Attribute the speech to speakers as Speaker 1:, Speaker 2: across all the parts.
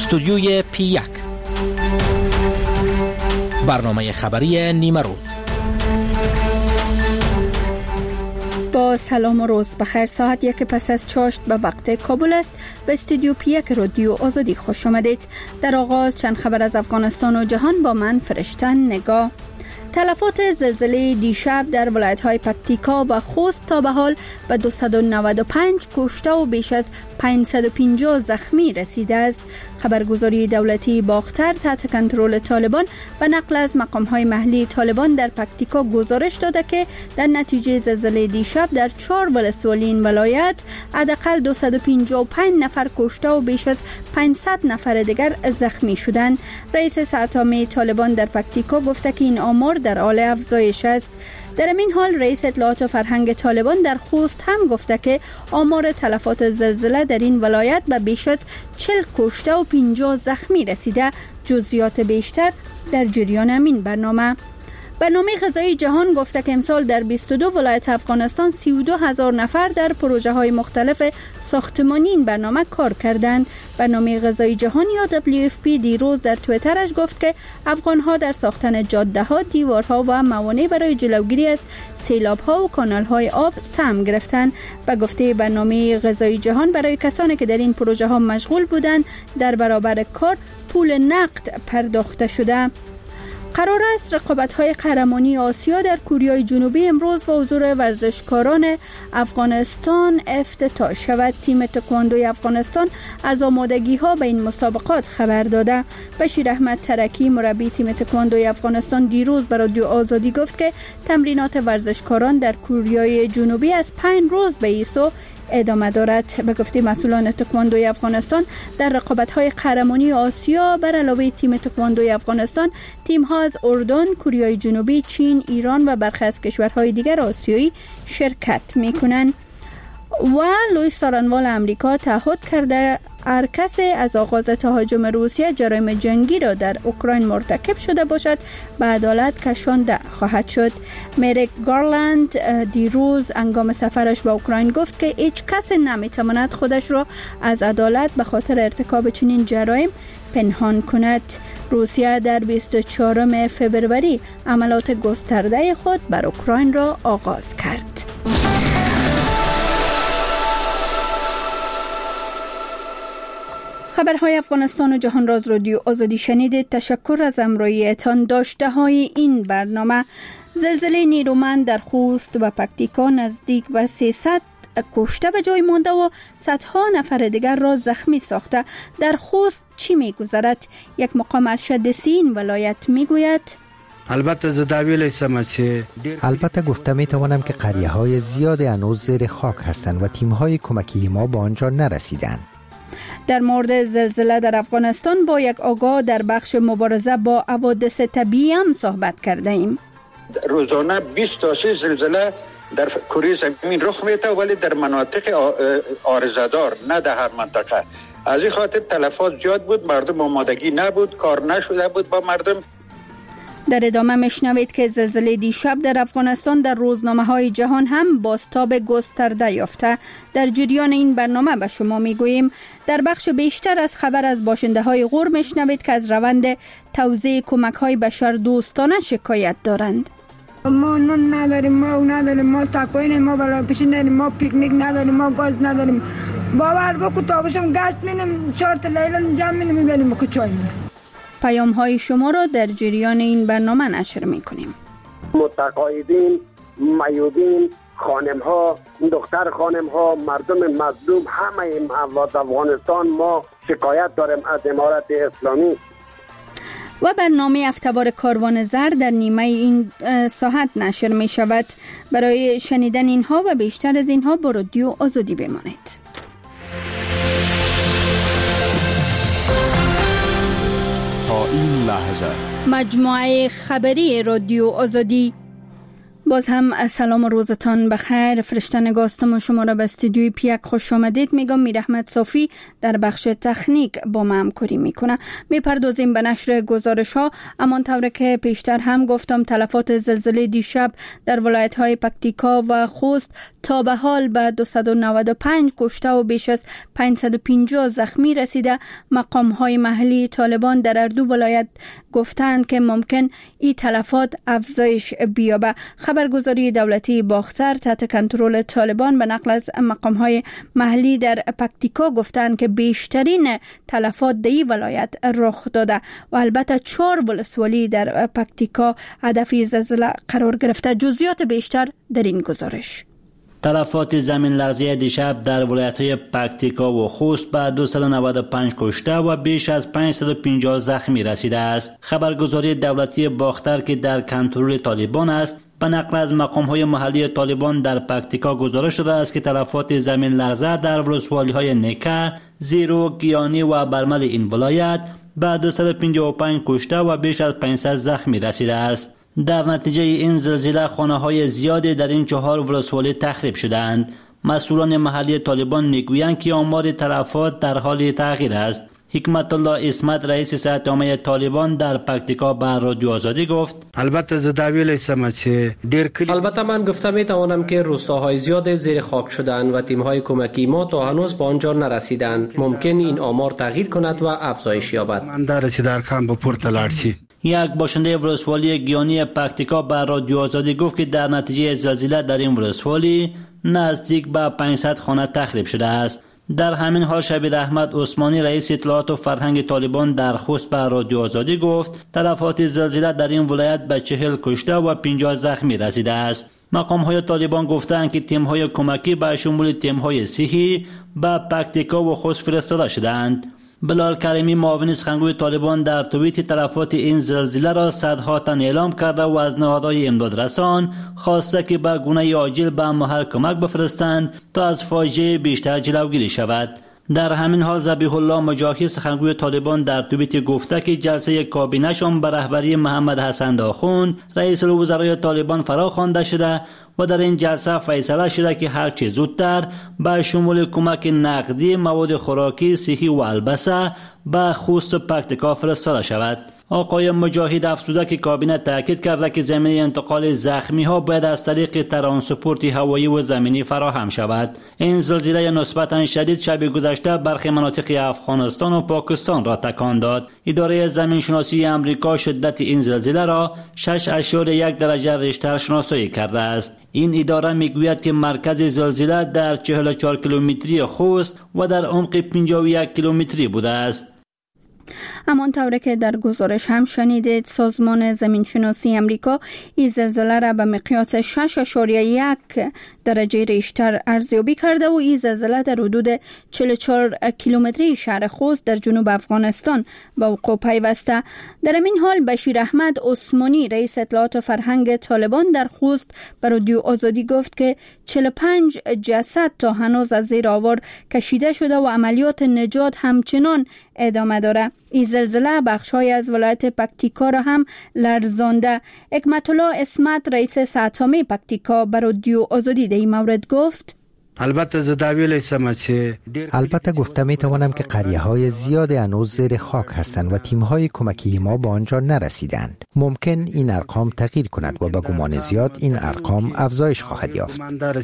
Speaker 1: استودیوی P1 برنامه خبری نیمه روز.
Speaker 2: با سلام و روز بخیر. ساعت 1 پس از چاشت به وقت کابل است. به استودیو P1 رادیو آزادی خوش آمدید. در آغاز چند خبر از افغانستان و جهان با من فرشته نگاه. تلفات زلزله دیشب در ولایت‌های پکتیکا و خوست تا به حال به 295 کشته و بیش از 550 زخمی رسیده است. خبرگزاری دولتی باختر تحت کنترل طالبان و نقل از مقام‌های محلی طالبان در پکتیکا گزارش داده که در نتیجه زلزله دیشب در 4 ولسوالی ولایت حداقل 255 نفر کشته و بیش از 500 نفر دیگر زخمی شدند. رئیس سرعامه طالبان در پکتیکا گفته که این آمار در حال افزایش است. در این حال رئیس اطلاعات و فرهنگ طالبان در خوست هم گفته که آمار تلفات زلزله در این ولایت به بیش از 40 کشته و 50 زخمی رسیده. جزئیات بیشتر در جریان این برنامه غذایی جهان گفته که امسال در 22 ولایت افغانستان 32,000 نفر در پروژه های مختلف ساختمانی این برنامه کار کردند. برنامه غذایی جهان یا WFP دیروز در توییترش گفت که افغان ها در ساختن جاده ها، دیوارها و موانع برای جلوگیری از سیلاب ها و کانال های آب سهم گرفتند. به گفته برنامه غذایی جهان برای کسانی که در این پروژه ها مشغول بودند در برابر کار پول نقد پرداخته شده. قرار است رقابت‌های قهرمانی آسیا در کره جنوبی امروز با حضور ورزشکاران افغانستان افتتاح شود. تیم تکواندوی افغانستان از آمادگی‌ها به این مسابقات خبر داده. بشیر احمد ترکی مربی تیم تکواندوی افغانستان دیروز به رادیو آزادی گفت که تمرینات ورزشکاران در کره جنوبی از 5 روز به ایسو ادامه دارد. به گفته مسئولان تکواندوی افغانستان در رقابت‌های قهرمانی آسیا بر علاوه تیم تکواندوی افغانستان تیم‌ها از اردن، کره جنوبی، چین، ایران و برخی از کشورهای دیگر آسیایی شرکت می‌کنند. و لوئیس سارنوال امریکا تعهد کرده هر کسی از آغاز تهاجم روسیه جرایم جنگی را در اوکراین مرتکب شده باشد به عدالت کشانده خواهد شد. مریک گارلند دیروز هنگام سفرش به اوکراین گفت که هیچ کس نمیتواند خودش را از عدالت به خاطر ارتکاب چنین جرایم پنهان کند. روسیه در 24 فوریه عملیات گسترده خود بر اوکراین را آغاز کرد. خبرهای افغانستان و جهان را از رادیو آزادی شنیدید. تشکر از همراهیتان. داشته های این برنامه: زلزله نیرومند در خوست و پکتیکا نزدیک به 300 کشته به جای مانده و صدها نفر دیگر را زخمی ساخته. در خوست چی می‌گذرد؟ یک مقام ارشد این ولایت میگوید
Speaker 3: البته گفته میتوانم که قریه‌های زیاد هنوز زیر خاک هستند و تیم‌های کمکی ما به آنجا نرسیدند.
Speaker 2: در مورد زلزله در افغانستان با یک آگاه در بخش مبارزه با حوادث طبیعی هم صحبت کرده ایم.
Speaker 4: روزانه 20 تا 30 زلزله در کره زمین رخ میده، ولی در مناطق عارضه‌دار، نه در هر منطقه. از این خاطر تلفات زیاد بود، مردم آمادگی نبود، کار نشده بود با مردم.
Speaker 2: در ادامه میشنوید که زلزله دیشب در افغانستان در روزنامه‌های جهان هم بازتاب گسترده یافته. در جریان این برنامه به شما میگوییم در بخش بیشتر از خبر از باشنده‌های غور میشنوید که از روند توزیع کمک‌های بشردوستانه شکایت دارند.
Speaker 5: ما نون نداریم، ما اون نداریم، ما تاکوین، ما بالا پیشین نداریم، ما پیکنیک نداریم، ما گاز نداریم. باور بکن تابشم گشت می‌نیم 4 تا لیلان جمع می‌بینیم که چای می‌نیم.
Speaker 2: پیام های شما را در جریان این برنامه نشر میکنیم.
Speaker 6: متقاعدین، معیوبین، خانم ها، دختر خانم ها، مردم مظلوم، همه اموات افغانستان ما شکایت داریم از امارت اسلامی.
Speaker 2: و برنامه افتوار کاروان زر در نیمه این ساعت نشر می شود. برای شنیدن اینها و بیشتر از اینها با رادیو آزادی بمانید. تا این لحظه مجموعه خبری رادیو آزادی. باز هم سلام و روزتان بخیر. فرشته نگاستم شما را به استودیوی پیک خوش آمدید میگم. میر احمد صافی در بخش تکنیک با ما همکاری میکنه. میپردازیم به نشر گزارش ها. امان طوری که پیشتر هم گفتم تلفات زلزله دیشب در ولایت های پکتیکا و خوست تا به حال به 295 کشته و بیش از 550 زخمی رسیده. مقام های محلی طالبان در هر دو ولایت گفتند که ممکن این تلفات افزایش بیابه. خبرگزاری دولتی باختر تحت کنترل طالبان به نقل از مقام‌های محلی در پکتیکا گفتند که بیشترین تلفات در این ولایت رخ داده و البته 4 ولسوالی در پکتیکا هدف زلزله قرار گرفته. جزئیات بیشتر در این گزارش.
Speaker 7: تلفات زمین لرزه دیشب در ولایت‌های پکتیکا و خوست به 295 کشته و بیش از 550 زخمی رسیده است. خبرگزاری دولتی باختر که در کنترل طالبان است به نقل از مقام‌های محلی طالبان در پکتیکا گزارش شده است که تلفات زمین لرزه در ولسوالی‌های نکه، زیرو، گیانی و برمل این ولایت به 255 کشته و بیش از 500 زخمی رسیده است. در نتیجه این زلزله خانه‌های زیادی در این 4 ولسوالی تخریب شدند. مسئولان محلی طالبان میگویند که آمار تلفات در حال تغییر است. حکمت الله اسمت رئیس صحت عامه طالبان در پکتیکا به رادیو آزادی گفت:
Speaker 1: البته من گفته میتوانم که روستاهای زیاد زیر خاک شدند و تیم‌های کمکی ما تا هنوز به آنجا نرسیدند. ممکن این آمار تغییر کند و افزایش یابد.
Speaker 7: یک باشنده ولسوالی گیانی پکتیکا به رادیو آزادی گفت که در نتیجه زلزله در این ولسوالی نزدیک به 500 خانه تخریب شده است. در همین حال شبیر احمد عثمانی رئیس اطلاعات و فرهنگ طالبان در خوست به رادیو آزادی گفت تلفات زلزله در این ولایت به 40 کشته و 50 زخمی رسیده است. مقام‌های طالبان گفتند که تیم‌های کمکی به شمول تیم‌های صحی به پکتیکا و خوست فرستاده شدند. بلال کریمی معاون سخنگوی طالبان در توییت تلفات این زلزله را صدها تن اعلام کرده و از نهادهای امدادرسان خواسته که به گونه عاجل به محل کمک بفرستند تا از فاجعه بیشتر جلوگیری شود. در همین حال ذبیح الله مجاهد سخنگوی طالبان در توییت گفته که جلسه کابینه‌شان به رهبری محمد حسن داخوند رئیس الوزرای طالبان فرا خوانده شده و در این جلسه فیصله شده که هر چه زودتر به شمول کمک نقدی، مواد خوراکی، صحی و البسه به خوست و پکتیکا فرستاده شود. آقای مجاهد افزوده که کابینه تاکید کرده که زمینه انتقال زخمی ها باید از طریق ترانسپورت هوایی و زمینی فراهم شود. این زلزله نسبتاً شدید شب گذشته برخی مناطق افغانستان و پاکستان را تکان داد. اداره زمین شناسی امریکا شدت این زلزله را 6.1 درجه ریشتر شناسایی کرده است. این اداره میگوید که مرکز زلزله در 44 کیلومتری خوست و در عمق 51 کیلومتری بوده است.
Speaker 2: همان طوری که در گزارش هم شنیدید سازمان زمینشناسی امریکا این زلزله را به مقیاس 6.1 درجه ریشتر ارزیابی کرده و این زلزله در حدود 44 کیلومتری شهر خوست در جنوب افغانستان به وقوع پیوسته. در این حال بشیر احمد عثمانی رئیس اطلاعات و فرهنگ طالبان در خوست به رادیو آزادی گفت که 45 جسد تا هنوز از زیر آوار کشیده شده و عملیات نجات همچنان ادامه داره. این زلزله بخش‌های از ولایت پکتیکا را هم لرزانده. حکمت الله اسمت رئیس صحت عامه پکتیکا به رادیو آزادی در این مورد گفت:
Speaker 3: البته گفته می توانم که قریه‌های زیاد هنوز زیر خاک هستند و تیم‌های کمکی ما به آنجا نرسیدند. ممکن این ارقام تغییر کند و به گمان زیاد این ارقام افزایش خواهد یافت.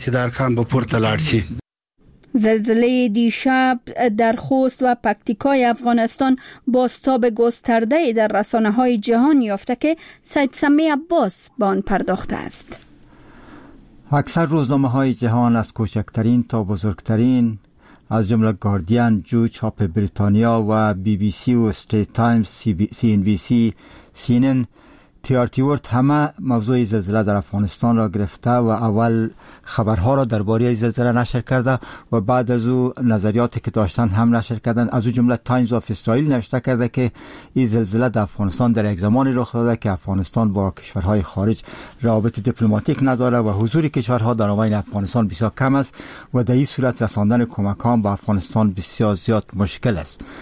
Speaker 2: زلزله دیشب در خوست و پکتیکای افغانستان بازتاب گسترده در رسانه‌های جهان یافته که سید سمی عباس به آن پرداخته است.
Speaker 8: اکثر روزنامه‌های جهان از کوچکترین تا بزرگترین از جمله گاردین، جو، چاپ بریتانیا و بی بی سی و استریت تایمز، سی ان بی سی، سینن، TRT ورد همه موضوع زلزله در افغانستان را گرفته و اول خبرها را درباره زلزله نشر کرده و بعد از او نظریاتی که داشتن هم نشر کردن. از او جمله تایمز آف اسرائیل نوشته کرده که این زلزله در افغانستان در یک زمانی رخ داده که افغانستان با کشورهای خارج روابط دیپلماتیک نداره و حضور کشورها در آبین افغانستان بسیار کم است و در این صورت رساندن کمک‌ها به افغانستان بسیار زیاد مشکل است.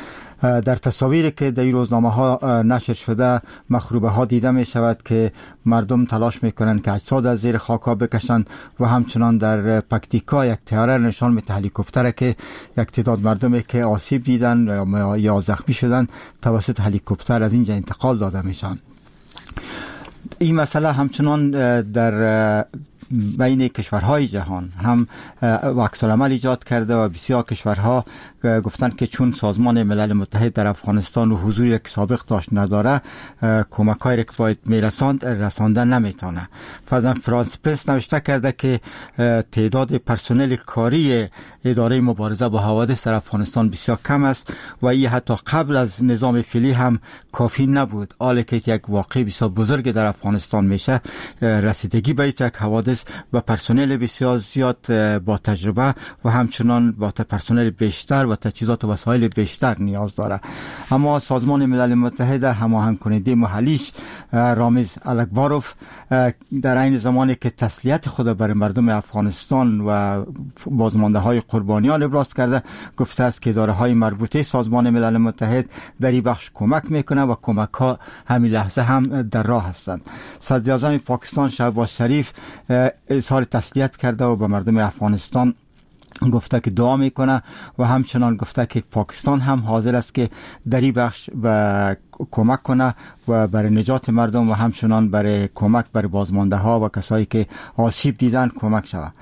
Speaker 8: در تصاویری که در این روزنامه ها نشر شده مخروبه ها دیده می شود که مردم تلاش می کنند که اجساد از زیر خاک ها بکشند و همچنان در پکتیکا یک طیاره نشان میده، هلیکوپتر که یک تعداد مردمی که آسیب دیدن یا زخمی شدن توسط هلیکوپتر از اینجا انتقال داده میشن. این مسئله همچنان در بین کشورهای جهان هم عکس العمل ایجاد کرده و بسیار کشورها گفتند که چون سازمان ملل متحد در افغانستان و حضوری که سابق داشت نداره، کمک‌هایی که باید رسانده نمیتونه. فرضاً فرانس پرس نوشته کرده که تعداد پرسنل کاری اداره مبارزه با حوادث در افغانستان بسیار کم است و این حتی قبل از نظام فعلی هم کافی نبود. حالی که یک واقعه بسیار بزرگ در افغانستان میشه، رسیدگی به یک حوادث و پرسنل بسیار زیاد با تجربه و همچنان با پرسنل بیشتر و تجهیزات و وسایل بیشتر نیاز داره. اما سازمان ملل متحد هماهنگ کننده محلیش رامز الکباروف در این زمانی که تسلیت خود برای مردم افغانستان و بازمانده های قربانیان ابراز کرده، گفته است که اداره‌های مربوطه سازمان ملل متحد در این بخش کمک میکنه و کمک ها همین لحظه هم در راه هستند. صدر اعظم پاکستان شهباز شریف اظهار تسلیت کرده و به مردم افغانستان گفته که دعا میکنه و همچنان گفته که پاکستان هم حاضر است که در این بخش کمک کنه و برای نجات مردم و همچنان برای کمک برای بازمانده ها و کسایی که آسیب دیدن کمک شود.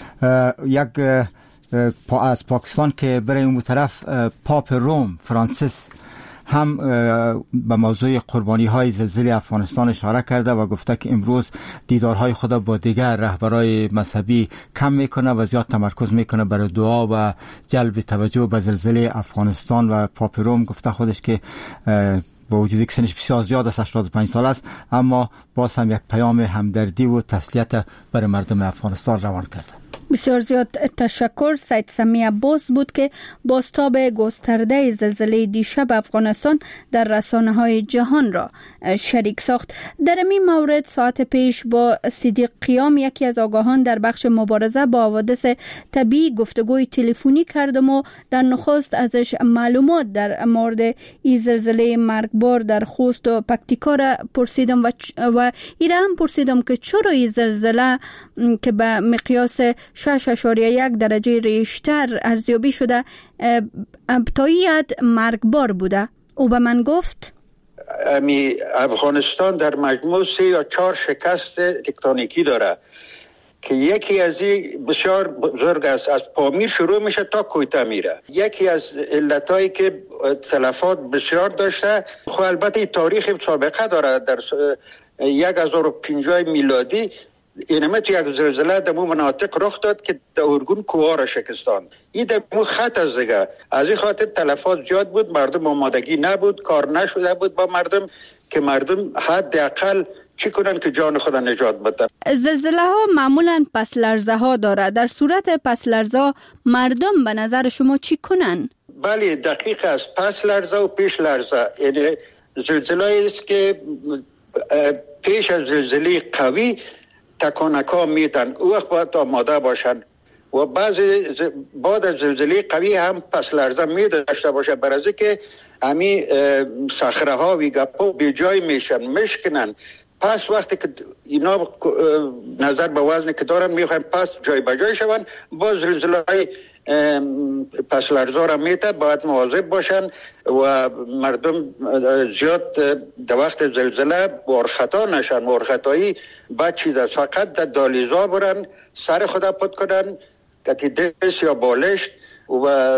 Speaker 8: از پاکستان که برای اون طرف پاپ روم فرانسیس هم به موضوع قربانی های زلزله افغانستان اشاره کرده و گفته که امروز دیدارهای خود با دیگر رهبرای مذهبی کم میکنه و زیاد تمرکز میکنه برای دعا و جلب توجه به زلزله افغانستان. و پاپ روم گفته خودش که با وجودی که سنش بسیار زیاد است، 85 سال است، اما باز هم یک پیام همدردی و تسلیت برای مردم افغانستان روان کرده.
Speaker 2: بسیار زیاد تشکر. سید سمی عباس بود که بازتاب گسترده زلزله دیشب افغانستان در رسانه‌های جهان را شریک ساخت. در این مورد ساعت پیش با صدیق قیام، یکی از آگاهان در بخش مبارزه با حوادث طبیعی، گفتگوی تلفنی کردم و در نخست ازش معلومات در مورد این زلزله مرگبار در خوست و پکتیکا را پرسیدم و ایره هم پرسیدم که چرا این زلزله که به مقیاس 6.1 درجه ریشتر ارزیابی شده ابتداییت مرگبار بوده. او به من گفت
Speaker 4: افغانستان در مجموع 3 یا 4 شکست تکتونیکی داره که یکی از این بسیار بزرگ است، از پامیر شروع میشه تا کویته میره. یکی از علتایی که تلفات بسیار داشته، خب البته تاریخ سابقه داره. در 1050 میلادی اینمه تو یک زلزله در مو مناطق رخ داد که در ارگون کوه را شکستان. این در مو خط از دیگه، از این خاطر تلفات زیاد بود، مردم آمادگی نبود، کار نشده بود با مردم که مردم حداقل چی کنن که جان خود نجات بدن.
Speaker 2: زلزله ها معمولا پس لرزه ها داره. در صورت پس لرزه مردم به نظر شما چی کنن؟ بله
Speaker 4: دقیق است، پس لرزه و پیش لرزه. یعنی زلزله است که پیش از زلزله قوی تکانکا میتن، او وقت باید آماده باشن و بعد از زلزله قوی هم پس لرزه می داشته باشه، برای که همی صخره ها و گپا به جای میشن، مشکنن. پس وقتی که اینا نظر به وزن که دارن میخواین پس جای به جای شون، با زلزله های پس لرزه را میته باید مواظب باشن و مردم زیاد در وقت زلزله وارخطا نشن. وارخطایی بعد چیز است، فقط در دالیزا برن، سر خدا پد کنن، کتی دست یا بالشت و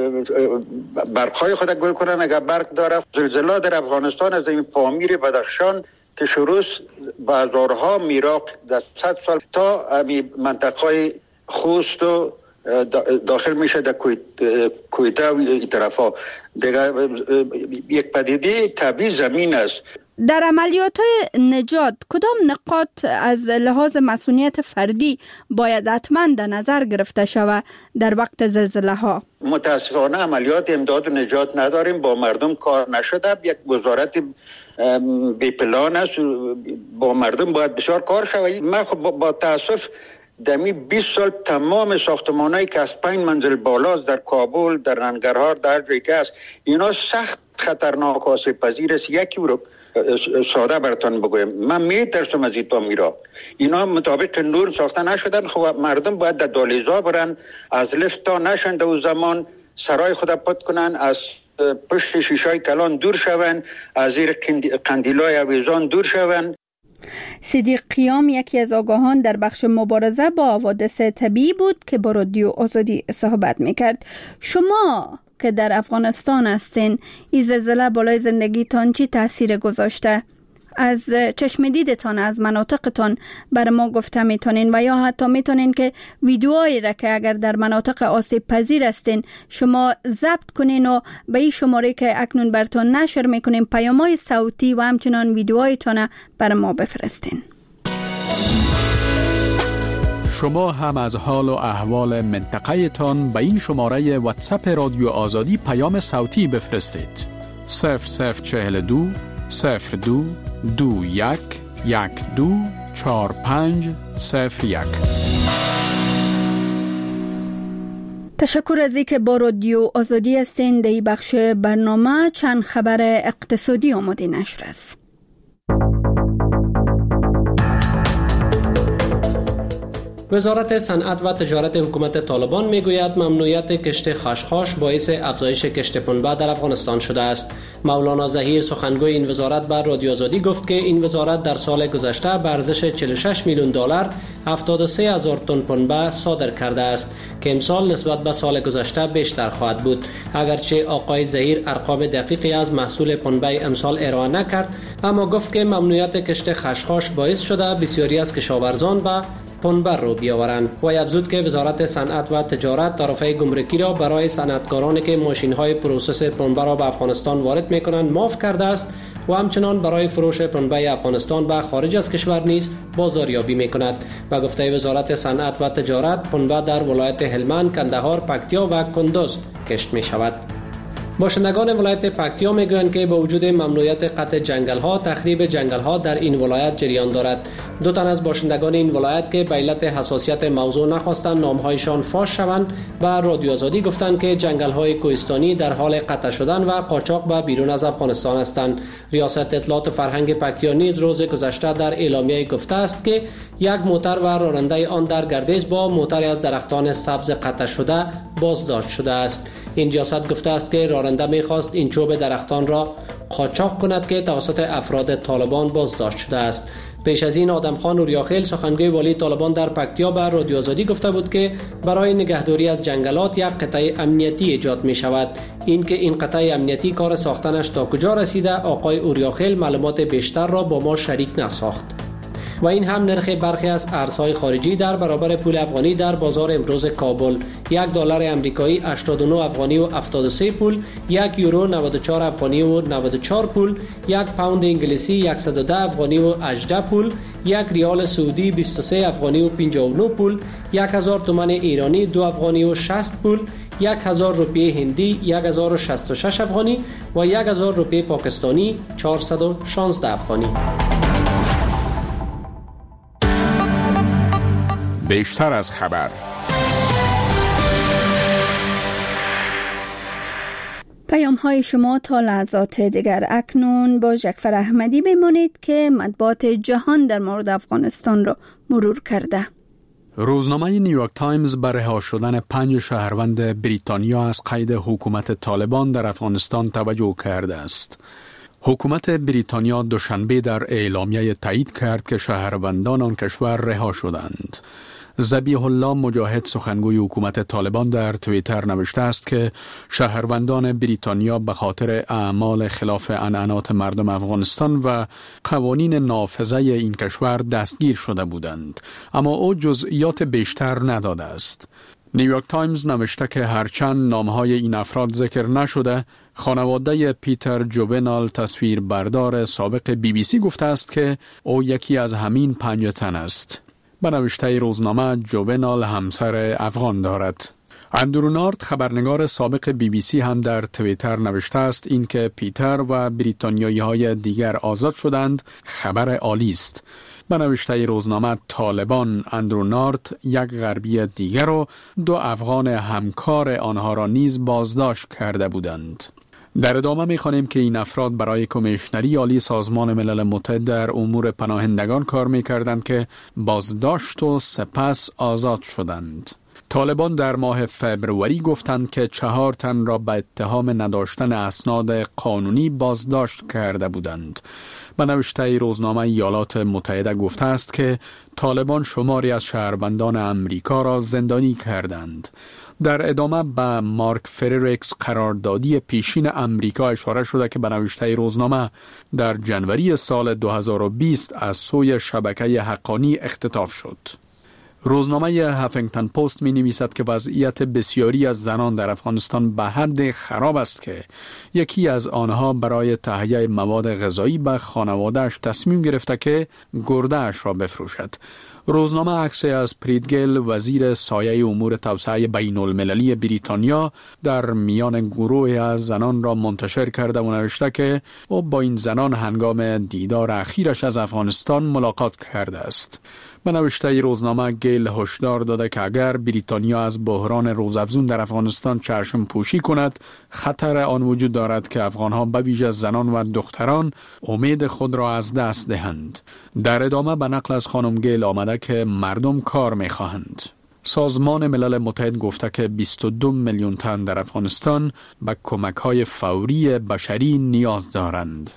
Speaker 4: برقهای خود گل کنن اگر برق داره. زلزله در افغانستان از این پامیر بدخشان که شروع بازارها میراق در 100 سال تا امی منطقه خوست و داخل میشه در کویته و این طرف ها دیگه یک پدیده طبیعی زمین است.
Speaker 2: در عملیات نجات کدام نقاط از لحاظ مسئولیت فردی باید حتما در نظر گرفته شود در وقت زلزله ها؟
Speaker 4: متاسفانه عملیات امداد و نجات نداریم، با مردم کار نشده. یک وزارت بی پلان است، با مردم باید بسیار کار شود. من خب با تاسف دمی 20 سال تمام ساختمانایی که از 5 منزل بالاست در کابل، در ننگرهار، در جایی که است، اینا سخت خطرناک آسیب پذیر است. یکی رو ساده براتون بگویم، من میترسم از این میرا. اینا مطابق نور ساخته نشدن. خب مردم باید در دهلیزها برن، از لفت تا نشند و زمان سرای خود پد کنن، از پشت شیشای کلان دور شون، از زیر قندیلای اویزان دور شون.
Speaker 2: صدیق قیام یکی از آگاهان در بخش مبارزه با حوادث طبیعی بود که با رادیو آزادی صحبت میکرد. شما که در افغانستان هستین، این زلزله بالای زندگیتان چی تاثیر گذاشته؟ از چشم دیدتان، از مناطقتان بر ما گفته میتونین و یا حتی میتونین که ویدیوهایی را که اگر در مناطق آسیب پذیر هستین شما ضبط کنین و به این شماره که اکنون براتون نشر میکنین پیام‌های صوتی و همچنان ویدیوهایتان بر ما بفرستین.
Speaker 9: شما هم از حال و احوال منطقه تان به این شماره واتساپ رادیو آزادی پیام صوتی بفرستید. 0042 02 21 12 45 01.
Speaker 2: تشکر از اینکه با رادیو آزادی هستین. در این بخش برنامه چند خبر اقتصادی آماده نشر است.
Speaker 1: وزارت صنعت و تجارت حکومت طالبان میگوید ممنوعیت کشت خشخاش باعث افزایش کشت پنبه در افغانستان شده است. مولانا ظهیر سخنگوی این وزارت بر رادیو آزادی گفت که این وزارت در سال گذشته به ارزش 46 میلیون دلار 73,000 تن پنبه صادر کرده است که امسال نسبت به سال گذشته بیشتر خواهد بود. اگرچه آقای ظهیر ارقام دقیقی از محصول پنبه امسال ارائه نکرد، اما گفت که ممنوعیت کشت خشخاش باعث شده بسیاری از کشاورزان به پنبه رو بیاورند و افزود که وزارت صنعت و تجارت طرفه گمرکی را برای صنعتکارانی که ماشین‌های پروسس پنبه را به افغانستان وارد می‌کنند معاف کرده است و همچنان برای فروش پنبه افغانستان به خارج از کشور نیز بازاریابی می‌کند. و گفته وزارت صنعت و تجارت پنبه در ولایت هلمند، کندهار، پکتیا و کندوز کشت می‌شود. باشندگان ولایت پکتیا میگویند که با وجود ممنوعیت قطع جنگل‌ها، تخریب جنگل‌ها در این ولایت جریان دارد. 2 تن از باشندگان این ولایت که به علت حساسیت موضوع نخواستند نام‌هایشان فاش شوند و رادیو آزادی گفتند که جنگل‌های کوهستانی در حال قطع شدن و قاچاق به بیرون از افغانستان هستند. ریاست اطلاعات و فرهنگ پکتیا نیز روز گذشته در اعلامیه گفته است که یک موتر و راننده آن در گردش با موتری از درختان سبز قطع شده بازداشت شده است. این ریاست گفته است که راننده می‌خواست این چوب درختان را قاچاق کند که توسط افراد طالبان بازداشت شده است. پیش از این آدمخان نوریاخیل سخنگوی والی طالبان در پکتیا به رادیو آزادی گفته بود که برای نگهداری از جنگلات یک قطعه امنیتی ایجاد می شود. این که این قطعه امنیتی کار ساختنش تا کجا رسیده آقای اوریاخیل معلومات بیشتر را با ما شریک نساخت. و این هم نرخ برخی از ارزهای خارجی در برابر پول افغانی در بازار امروز کابل: $1 امریکایی 89 افغانی و 73 پول، $1 94 افغانی و 94 پول، $1 پوند انگلیسی 110 افغانی و 18 پول، $1 ریال سعودی 23 افغانی و 59 پول، 1000 تومان ایرانی 2 افغانی و 60 پول، 1000 روپیه هندی 1066 افغانی و 1000 روپیه پاکستانی 416 افغانی.
Speaker 9: بیشتر از خبر.
Speaker 2: پیام های شما تا لحظات دیگر. اکنون با جعفر احمدی بمانید که مطبوعات جهان در مورد افغانستان را مرور کرده.
Speaker 9: روزنامه نیویورک تایمز بر رها شدن 5 شهروند بریتانیا از قید حکومت طالبان در افغانستان توجه کرده است. حکومت بریتانیا دوشنبه در اعلامیه تایید کرد که شهروندان آن کشور رها شدند. ذبیح الله مجاهد سخنگوی حکومت طالبان در توییتر نوشته است که شهروندان بریتانیا به خاطر اعمال خلاف عنعنات مردم افغانستان و قوانین نافذه این کشور دستگیر شده بودند، اما او جزئیات بیشتر نداده است. نیویورک تایمز نوشته که هرچند نامهای این افراد ذکر نشده، خانواده پیتر جوونال تصویربردار سابق BBC گفته است که او یکی از همین 5 تن است. به نوشته روزنامه جوونال همسر افغان دارد. اندرو نارت خبرنگار سابق BBC هم در توییتر نوشته است اینکه پیتر و بریتانیایی های دیگر آزاد شدند خبر عالی است. به نوشته روزنامه طالبان اندرو نارت یک غربی دیگر و 2 افغان همکار آنها را نیز بازداشت کرده بودند. در ادامه می‌خوانیم که این افراد برای کمیشنری عالی سازمان ملل متحد در امور پناهندگان کار می‌کردند که بازداشت و سپس آزاد شدند. طالبان در ماه فبروری گفتند که 4 تن را به اتهام نداشتن اسناد قانونی بازداشت کرده بودند. به نوشته روزنامه ایالات متحده گفته است که طالبان شماری از شهروندان امریکا را زندانی کردند. در ادامه به مارک فریرکس قراردادی پیشین امریکا اشاره شده که به نوشته روزنامه در جنوری سال 2020 از سوی شبکه حقانی اختطاف شد. روزنامه هافینگتن پست می نویسد که وضعیت بسیاری از زنان در افغانستان به حد خراب است که یکی از آنها برای تهیه مواد غذایی به خانواده‌اش تصمیم گرفته که گرده‌اش را بفروشد. روزنامه عکسی از پریتگل وزیر سایه امور توسعه بین المللی بریتانیا در میان گروه از زنان را منتشر کرده و نوشته که او با این زنان هنگام دیدار اخیرش از افغانستان ملاقات کرده است. به نوشته روزنامه گیل هشدار داده که اگر بریتانیا از بحران روزافزون در افغانستان چشم پوشی کند، خطر آن وجود دارد که افغانها به ویژه زنان و دختران امید خود را از دست دهند. در ادامه به نقل از خانم گیل آمده که مردم کار می‌خواهند. سازمان ملل متحد گفته که 22 میلیون تن در افغانستان به کمک‌های فوری بشری نیاز دارند.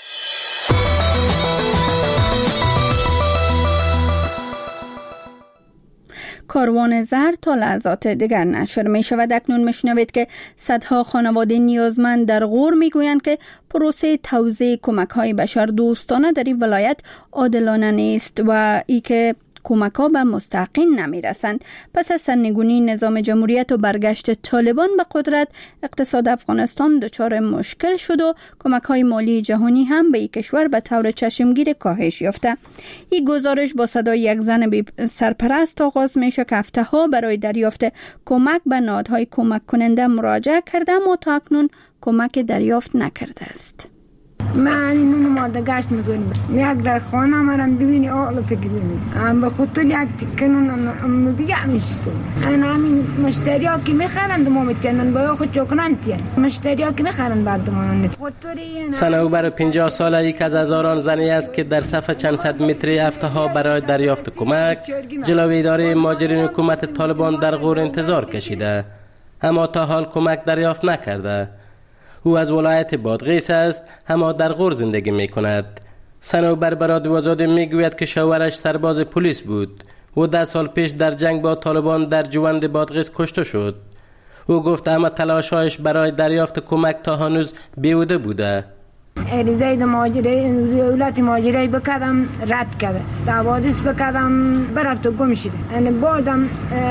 Speaker 2: کاروان زر تا لحظات دیگر نشر می شود. اکنون می شنوید که صدها خانواده نیازمند در غور می گویند که پروسه توزیع کمک های بشر دوستانه در این ولایت عادلانه نیست و ای که کمک ها به مستحقین نمی رسند. پس از سرنگونی نظام جمهوریت و برگشت طالبان به قدرت، اقتصاد افغانستان دچار مشکل شد و کمک های مالی جهانی هم به این کشور به طور چشمگیر کاهش یافته. این گزارش با صدای یک زن سرپرست آغاز می شود که هفته ها برای دریافت کمک به نهادهای کمک کننده مراجعه کرده اما تا اکنون کمک دریافت نکرده است.
Speaker 5: من اینو ماده گشت میکنیم یک در خانه مرم ببینی آقل فکر ببینی به خودتون یک تکنون بگم میشتو همین مشتری ها که میخرند ما میتینن باید خود چکنن تین مشتری ها که میخرند بردمانان
Speaker 1: سنوبر 50 ساله یک از هزاران زنی است که در صف چند صد متری هفته ها برای دریافت کمک جلوی اداره مهاجرین حکومت طالبان در غور انتظار کشیده، اما تا حال کمک دریافت نکرده. او از ولایت بادغیس است، اما در غور زندگی می کند. سنوبر به رادیو آزادی می گوید که شوهرش سرباز پلیس بود و 10 سال پیش در جنگ با طالبان در جوند بادغیس کشته شد. او گفت اما تلاش‌هایش برای دریافت کمک تا هنوز بیهوده بوده.
Speaker 5: عریضه دولت مهاجره بکردم رد کرده، دعوادش بکردم برفت و گم شده. یعنی بعدم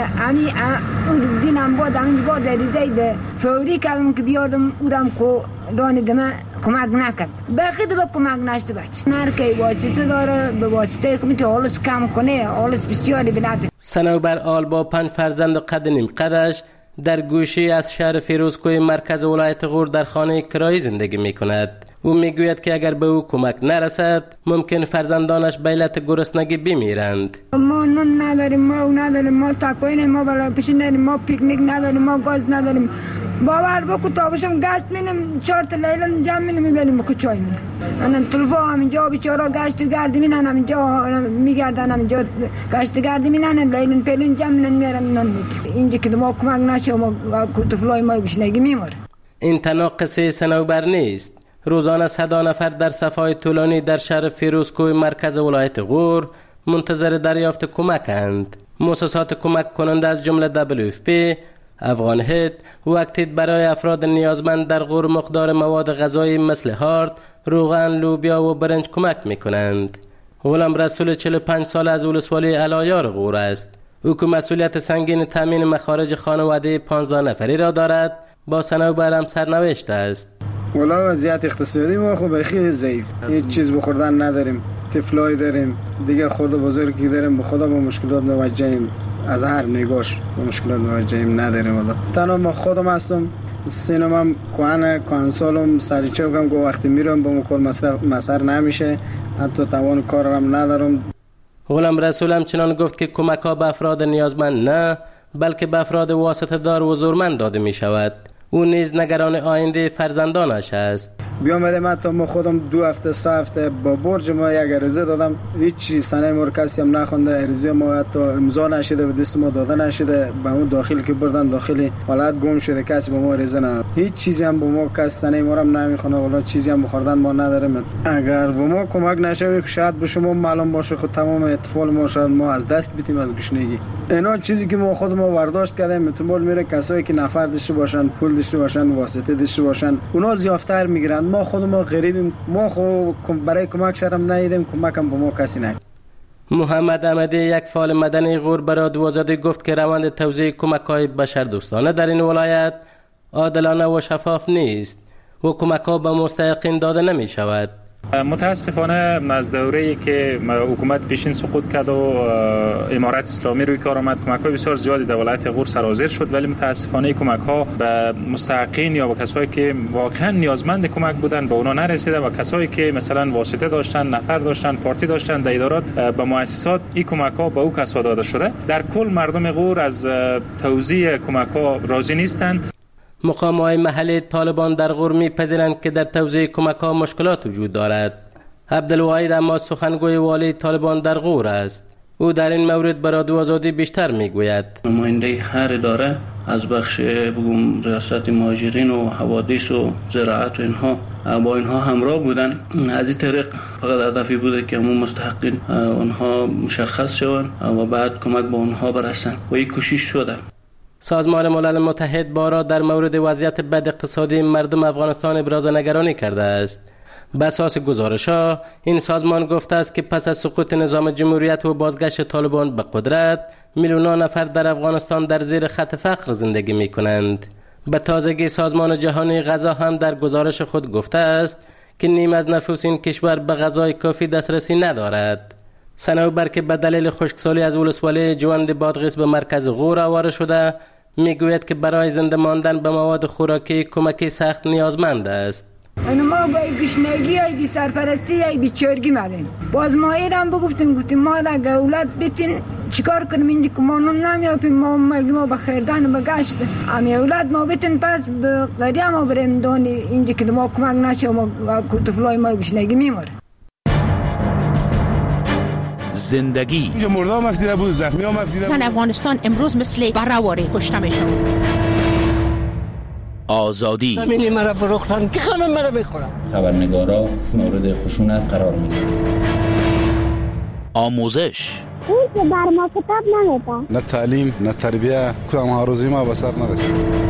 Speaker 5: دینم بعد عریضه فوری کردم که بیادم اورم که دانیدم کمک نکرد. بخید به کمک نشده بچه. نرکه واسطه داره به واسطه که میتونه حالش کم کنه، حالش بسیاری بلده.
Speaker 1: سنوبر آل با 5 فرزند و قد نیم قدش در گوشه از شهر فیروزکوی مرکز ولایت غور در خانه کرایی زندگی می کند. او می گوید که اگر به او کمک نرسد ممکن فرزندانش به علت گرسنگی بمیرند.
Speaker 5: ما نون نداریم، ما تاکوین، ما بالا پیشین نداریم، ما پیکنیک نداریم، ما گاز نداریم. باور بکو تا باشم گشت مینم 4 تا لیلان جمع مینم میبریم بکو چای مینم. من طلفا همینجا بیچارا گشت و گردی مینن همینجا میگردن همینجا گشت گردی مینن لیلان پیلین جمع مینن میارن مینن اینجا که ما کمک نشه ما طفلای ما گشنگی میماره.
Speaker 1: این تنها قصه سنوبر نیست. روزانه 100 نفر در صفهای طولانی در شهر فیروزکوی مرکز ولایت غور منتظر دریافت کمکند. مؤسسات کمک کننده از جمله WFP، افغان هید و اکتید برای افراد نیازمند در غور مقدار مواد غذایی مثل هارد، روغن، لوبیا و برنج کمک میکنند. غلام رسول 45 سال از ولسوالی علایار غور است. او که مسئولیت سنگین تامین مخارج خانواده 15 نفری را دارد، با سنوبر هم سرنوشت است.
Speaker 10: والا وضعیت اقتصادی ما خب خیلی ضعیف، هیچ چیز بخوردن نداریم، طفلای داریم، دیگه خود بزرگی داریم، به خدا با مشکلات مواجهیم، از هر نگاش با مشکلات مواجهیم نداریم. والا تنها ما خودم هستم، سینمام کانسولم سریچه بگم که وقتی میرم با مکل مصر نمیشه، حتی توان کارم ندارم.
Speaker 11: غلام رسول همچنان گفت که کمک ها به افراد نیازمند نه، بلکه به افراد واسطه دار و زورمند داده می شود. او نیز نگران آینده فرزندانش است.
Speaker 10: بیامده من تا ما خودم 2 هفته 3 هفته با برج ما یک عریضه دادم، هیچ چیز سنه ما کسی هم نخونده، عریضه ما حتی امضا نشده، به دست ما داده نشده، به اون داخل که بردن داخل حالت گم شده، کسی به ما عریضه نداد، هیچ چیزی هم به ما کسی سنه ما هم نمیخونه، والا چیزی هم بخوردن ما نداریم. اگر به ما کمک نشه شاید به شما معلوم باشه خود تمام اطفال ما شاید ما از دست بدیم از گشنگی. اینا چیزی که ما خود ما برداشت کردیم احتمال میره کسایی که نفر داشته باشن، پول داشته باشن، واسطه داشته باشن، اونا زیافتر میگیرن. ما خود ما غریبیم، ما خود برای کمک شرم نیدیم، کمک هم به ما کسی نید.
Speaker 11: محمد احمدی، یک فعال مدنی غور برای دوازده گفت که روند توزیع کمک‌های بشردوستانه در این ولایت عادلانه و شفاف نیست و کمک‌ها به مستحقین داده نمی شود.
Speaker 12: متاسفانه از دوره‌ای که حکومت پیشین سقوط کرد و امارت اسلامی روی کار آمد، کمک‌های بسیار زیادی در ولایت غور سرازیر شد، ولی متاسفانه کمک‌ها به مستحقین یا به کسایی که واقعا نیازمند کمک بودن به اونا نرسیده و کسایی که مثلا واسطه داشتن، نفر داشتن، پارتی داشتن در ادارات، به مؤسسات این کمک‌ها به او کسا داده شده. در کل مردم غور از توزیع کمک‌ها راضی نیستند.
Speaker 11: مقام‌های محلی طالبان در غور می‌پذیرند که در توزیع کمک‌ها مشکلات وجود دارد. عبدالواحد اما سخنگوی والی طالبان در غور است. او در این مورد برای رادیو آزادی بیشتر میگوید.
Speaker 13: نماینده هر اداره از بخش ریاست مهاجرین و حوادث و زراعت و اینها با اینها همراه بودن. از این طریق فقط هدفی بوده که همون مستحقین اونها مشخص شوند و بعد کمک به اونها برسن و این کوشش شده.
Speaker 11: سازمان ملل متحد بارها در مورد وضعیت بد اقتصادی مردم افغانستان ابراز نگرانی کرده است. به اساس گزارش‌ها این سازمان گفته است که پس از سقوط نظام جمهوریت و بازگشت طالبان به قدرت، میلیون‌ها نفر در افغانستان در زیر خط فقر زندگی می‌کنند. به تازگی سازمان جهانی غذا هم در گزارش خود گفته است که نیم از نفوس این کشور به غذای کافی دسترسی ندارد. صنوبر که به دلیل خشکسالی از ولسوالی جوند بادغیس به مرکز غور آواره شده، میگوید که برای زنده ماندن به مواد خوراکی کمکی سخت نیازمند است.
Speaker 5: ما با گشنگی ای سرپرستی ای بیچارگی مالیم. باز ما ایران گفتیم ما اگه اولاد بتین چیکار کنیم؟ این که ما نمیافیم، ما به خیردان بگشت امی اولاد ما بتین پس به قریه ما بریم دانی اینجا که ما کمک نشه و ما طفلای ما گشنگی میموره.
Speaker 14: زندگی
Speaker 15: اینجا مرده هم افتیده بود، زخمی هم افتیده بود.
Speaker 16: زن افغانستان امروز مثل برهواری کشته میشن.
Speaker 14: آزادی
Speaker 17: زمینی مرا فروختن که خانم مرا بخورم.
Speaker 18: خبرنگارا مورد خشونت قرار میگیرن.
Speaker 14: آموزش
Speaker 19: اون که بر ما کتاب نمیده.
Speaker 15: نه تعلیم نه تربیه، کدام هاروزی ما به سر نرسید.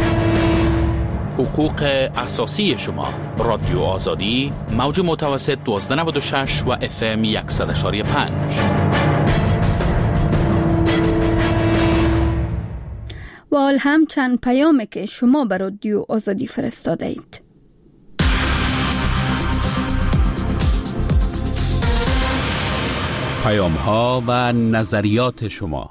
Speaker 14: حقوق اساسی شما. رادیو آزادی، موج متوسط 1296 و FM 100.5.
Speaker 2: و حال هم چند پیامی که شما بر رادیو آزادی فرستاده اید.
Speaker 14: پیام ها و نظریات شما.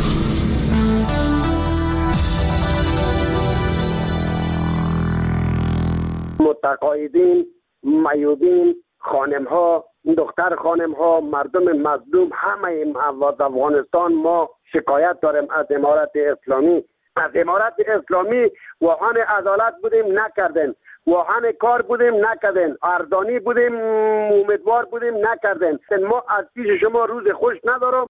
Speaker 6: متقاعدین، معیوبین، خانم ها، دختر خانم ها، مردم مظلوم، همه افغانستان ما شکایت داریم از امارت اسلامی. از امارت اسلامی واهان عدالت بودیم نکردن، واهان کار بودیم نکردن، ارزانی بودیم امیدوار بودیم نکردن. ما از پیش شما روز خوش ندارم.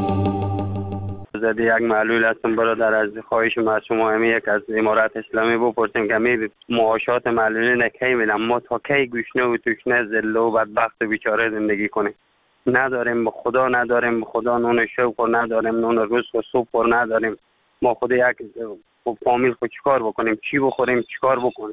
Speaker 20: زده یک معلول هستم برادر، از خواهش از شما همه یک از امارت اسلامی بپرسیم که همه معاشات معلولین کی میدن؟ ما تا کی گوشنه و توشنه ذله و بدبخت و بیچاره زندگی کنیم؟ نداریم به خدا، نداریم به خدا نون شوق و نداریم نون رزق و سوپ و نداریم. ما خود یک فامیل خود چیکار بکنیم؟ چی بخوریم؟ چیکار بکنیم؟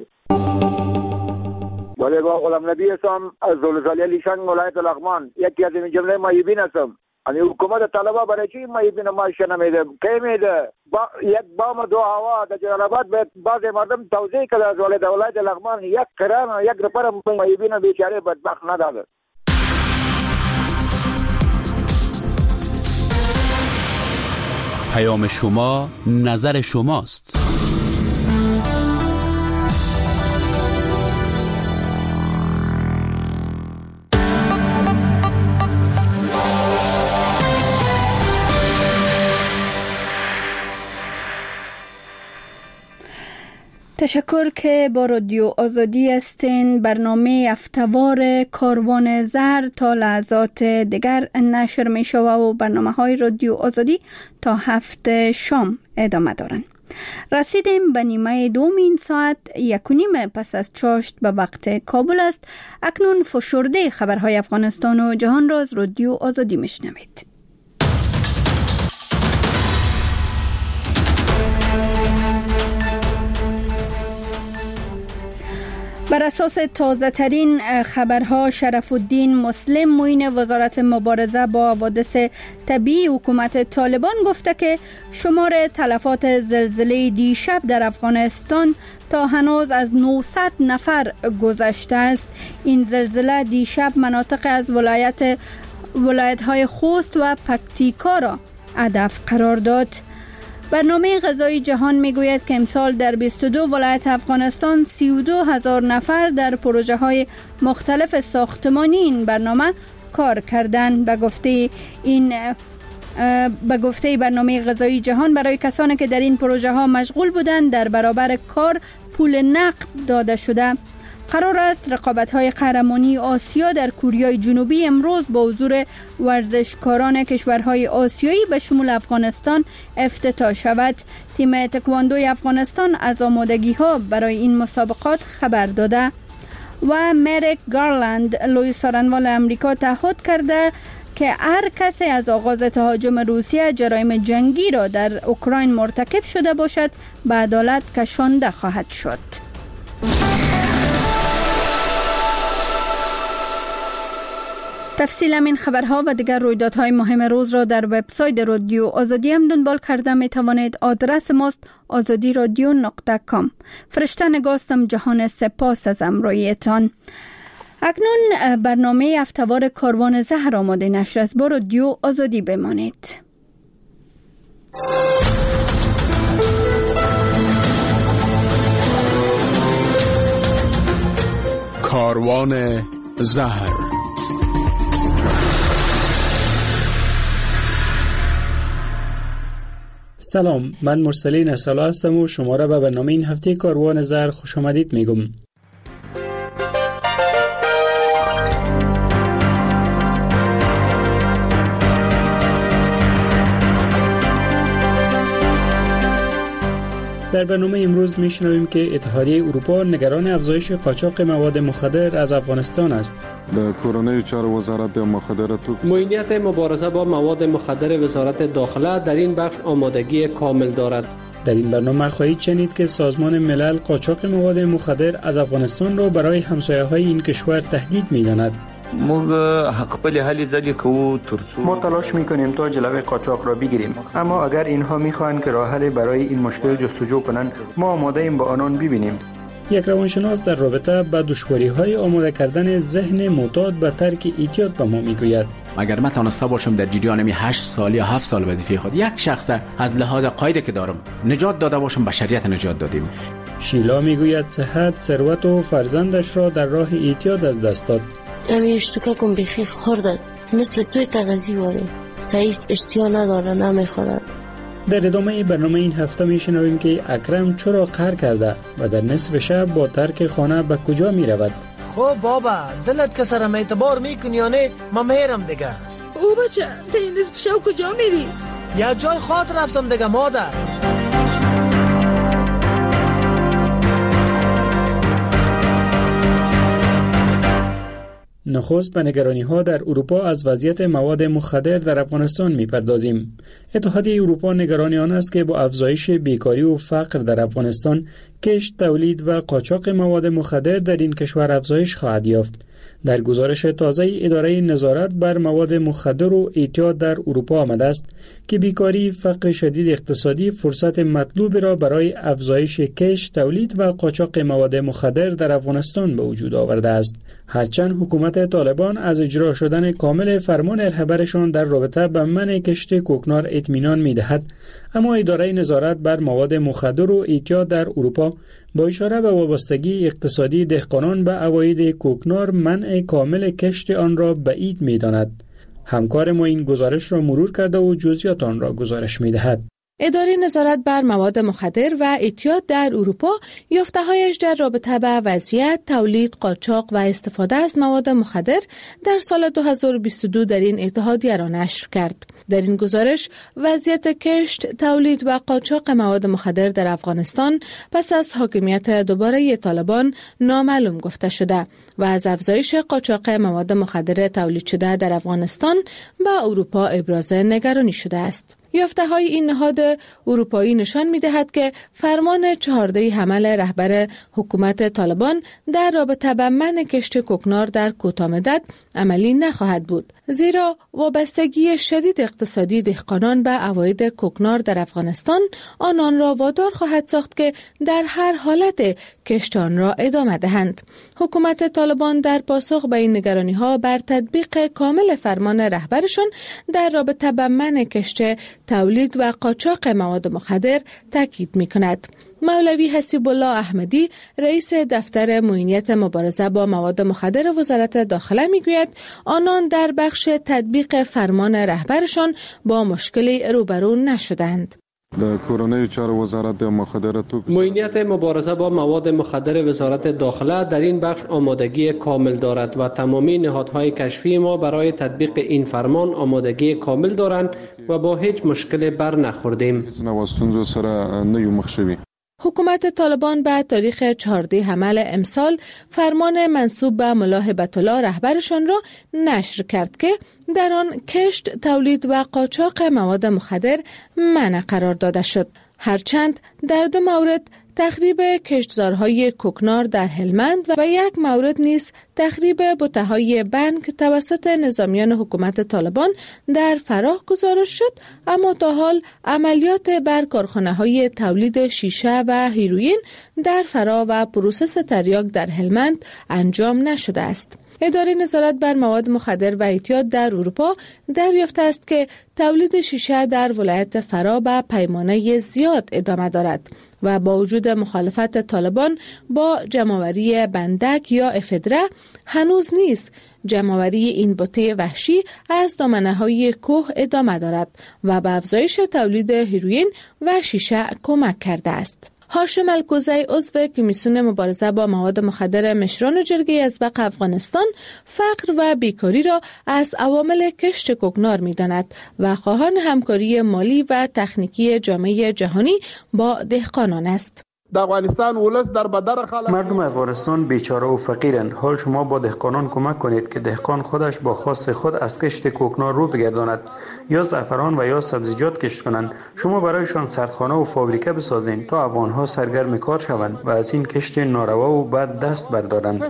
Speaker 21: بله با غلام نبی هستم از زلزله لیشان ولایت لغمان، یکی از این جمله معیوبین هستم. یعنی حکومت طالبا برای چی معیوبین معاش نمیده؟ کی میده؟ یک بام دو هوا در جلال آباد به بعض مردم توزیع کرده از ولایت لغمان، یک کران یک نفر معیوبین بیچاره بدبخت نداده.
Speaker 14: پیام شما، نظر شماست.
Speaker 2: تشکر که با رادیو آزادی هستین. برنامه هفته‌وار کاروان زر تا لحظات دیگر نشر می شود و برنامه های رادیو آزادی تا 7 شام ادامه دارن. رسیدیم به نیمه دوم این ساعت 1:30 پس از چاشت به وقت کابل است. اکنون فشرده خبرهای افغانستان و جهان را از رادیو آزادی میشنوید. بر اساس تازه ترین خبرها، شرف الدین مسلم معین وزارت مبارزه با حوادث طبیعی حکومت طالبان گفته که شمار تلفات زلزله دیشب در افغانستان تا هنوز از 900 نفر گذشته است. این زلزله دیشب مناطق از ولایت‌های خوست و پکتیکا را هدف قرار داد. برنامه غذایی جهان میگوید که امسال در 22 ولایت افغانستان 32,000 نفر در پروژه های مختلف ساختمانی این برنامه کار کردند. به گفته برنامه غذایی جهان، برای کسانی که در این پروژه ها مشغول بودند در برابر کار پول نقد داده شده. قرار است رقابت‌های قهرمانی آسیا در کوریای جنوبی امروز با حضور ورزشکاران کشورهای آسیایی به شمول افغانستان افتتاح شود. تیم تکواندوی افغانستان از آمادگی‌ها برای این مسابقات خبر داده و مریک گارلند لوی سارنوال امریکا تعهد کرده که هر کسی از آغاز تهاجم روسیه جرایم جنگی را در اوکراین مرتکب شده باشد به عدالت کشانده خواهد شد. تفصیل این خبرها و دیگر رویدادهای مهم روز را در وبسایت رادیو آزادی هم دنبال کرده می توانید. آدرس ماست azadiradio.com. فرشته نگاستم جهان سپاس از همراهیتان. اکنون برنامه هفته‌وار کاروان زهر آماده نشر است. با رادیو آزادی بمانید.
Speaker 9: کاروان زهر.
Speaker 7: سلام، من مرسلین ارسلا هستم و شما را به برنامه این هفته کاروان زهر خوش آمدید میگم. در برنامه امروز میشنویم که اتحادیه اروپا نگران افزایش قاچاق مواد مخدر از افغانستان است.
Speaker 15: در کورونای چهار وزارت مخدرات
Speaker 1: معینیت مبارزه با مواد مخدر وزارت داخله در این بخش آمادگی کامل دارد.
Speaker 7: در این برنامه خواهید شنید که سازمان ملل قاچاق مواد مخدر از افغانستان را برای همسایه‌های این کشور تهدید می‌داند.
Speaker 22: ما تلاش میکنیم تا جلوی قاچاق را بگیریم، اما اگر اینها میخواهند که راه حلی برای این مشکل جستجو کنند، ما آماده ایم با آنان ببینیم.
Speaker 7: یک روانشناس در رابطه با دشواری‌های آماده کردن ذهن معتاد به ترک اعتیاد به ما میگوید:
Speaker 23: اگر من تانسته باشم در جریان 8 سال یا 7 سال وظیفه خود یک شخص از لحاظ قاعده که دارم نجات داده باشم، بشریت نجات دادیم.
Speaker 7: شیلا میگوید صحت، ثروت و فرزندش را در راه اعتیاد از دست داد.
Speaker 24: امی اشتوکه کن بخیر خورد است، مثل سوی تغذی واره، صحیح اشتیا نداره، نمیخورد.
Speaker 7: در ادامه برنامه این هفته میشنویم که اکرم چرا قهر کرده و در نصف شب با ترک خانه به کجا میرود.
Speaker 25: خب بابا، دلت که سرم اعتبار میکنی یا نه؟ ما میرم دیگه.
Speaker 26: او بچه، تا این نصف شب کجا میری؟
Speaker 25: یا جای خاطر رفتم دیگه مادر.
Speaker 7: نخست به نگرانی‌ها در اروپا از وضعیت مواد مخدر در افغانستان می‌پردازیم. اتحادیه اروپا نگران آن است که با افزایش بیکاری و فقر در افغانستان، کشت، تولید و قاچاق مواد مخدر در این کشور افزایش خواهد یافت. در گزارش تازه اداره نظارت بر مواد مخدر و اعتیاد در اروپا آمده است که بیکاری، فقر شدید اقتصادی فرصت مطلوب را برای افزایش کشت، تولید و قاچاق مواد مخدر در افغانستان به وجود آورده است. هرچند حکومت طالبان از اجرا شدن کامل فرمان رهبرشان در رابطه با منع کشت کوکنار اطمینان می‌دهد، اما اداره نظارت بر مواد مخدر و اعتیاد در اروپا با اشاره به وابستگی اقتصادی دهقانان به عواید کوکنار منع کامل کشت آن را بعید می‌داند. همکار ما این گزارش را مرور کرده و جزئیات آن را گزارش می‌دهد.
Speaker 3: اداره نظارت بر مواد مخدر و اعتیاد در اروپا یافته‌هایش در رابطه با وضعیت، تولید، قاچاق و استفاده از مواد مخدر در سال 2022 در این اتحادیه را نشر کرد. در این گزارش وضعیت کشت، تولید و قاچاق مواد مخدر در افغانستان پس از حاکمیت دوباره طالبان نامعلوم گفته شده و از افزایش قاچاق مواد مخدر تولید شده در افغانستان به اروپا ابراز نگرانی شده است. یافته‌های این نهاد اروپایی نشان می‌دهد که فرمان 14 حمل رهبر حکومت طالبان در رابطه با منع کشت کوکنار در کوتاه‌مدت عملی نخواهد بود، زیرا وابستگی شدید اقتصادی دهقانان به عواید کوکنار در افغانستان آنان را وادار خواهد ساخت که در هر حالت کشت آن را ادامه دهند. حکومت طالبان در پاسخ به این نگرانی‌ها بر تطبیق کامل فرمان رهبرشان در رابطه با منع کشت، تولید و قاچاق مواد مخدر تاکید می‌کند. مولوی حسیب الله احمدی رئیس دفتر معینیت مبارزه با مواد مخدر وزارت داخله میگوید آنان در بخش تطبیق فرمان رهبرشان با مشکلی روبرو نشدند.
Speaker 1: معینیت مبارزه با مواد مخدر وزارت داخله در این بخش آمادگی کامل دارد و تمامی نهادهای کشفی ما برای تطبیق این فرمان آمادگی کامل دارند و با هیچ مشکلی بر نخوردیم.
Speaker 3: حکومت طالبان به تاریخ 14 حمل امسال فرمان منسوب به ملا هبت الله رهبرشان را نشر کرد که در آن کشت، تولید و قاچاق مواد مخدر منع قرار داده شد. هرچند در 2 مورد تخریب کشتزارهای کوکنار در هلمند و یک مورد نیز تخریب بوته‌های بنگ توسط نظامیان حکومت طالبان در فراه گزارش شد، اما تا حال عملیات بر کارخانه‌های تولید شیشه و هیروئین در فراه و پروسس تریاک در هلمند انجام نشده است. اداره نظارت بر مواد مخدر و اعتیاد در اروپا دریافته است که تولید شیشه در ولایت فراه به پیمانه زیاد ادامه دارد و با وجود مخالفت طالبان با جمع‌آوری بندک یا افدره هنوز نیز جمع‌آوری این بوته وحشی از دامنه‌های کوه ادامه دارد و به افزایش تولید هیروئین و شیشه کمک کرده است. هاشم الکوزی عضو کمیسیون مبارزه با مواد مخدر مشران جرگه ازبق افغانستان فقر و بیکاری را از عوامل کشت کوکنار می‌داند و خواهان همکاری مالی و تکنیکی جامعه جهانی با دهقانان است.
Speaker 4: در افغانستان ولس در بدر خلق
Speaker 22: مردم افغانستان بیچاره و فقیرند. حال شما با دهقانان کمک کنید که دهقان خودش با خواست خود از کشت کوکنار رو بگرداند، یا زعفران و یا سبزیجات کشت کنند. شما برایشان سردخانه و فابریکه بسازید تا افغانها سرگرم کار شوند و از این کشت ناروا و بد دست بردارند.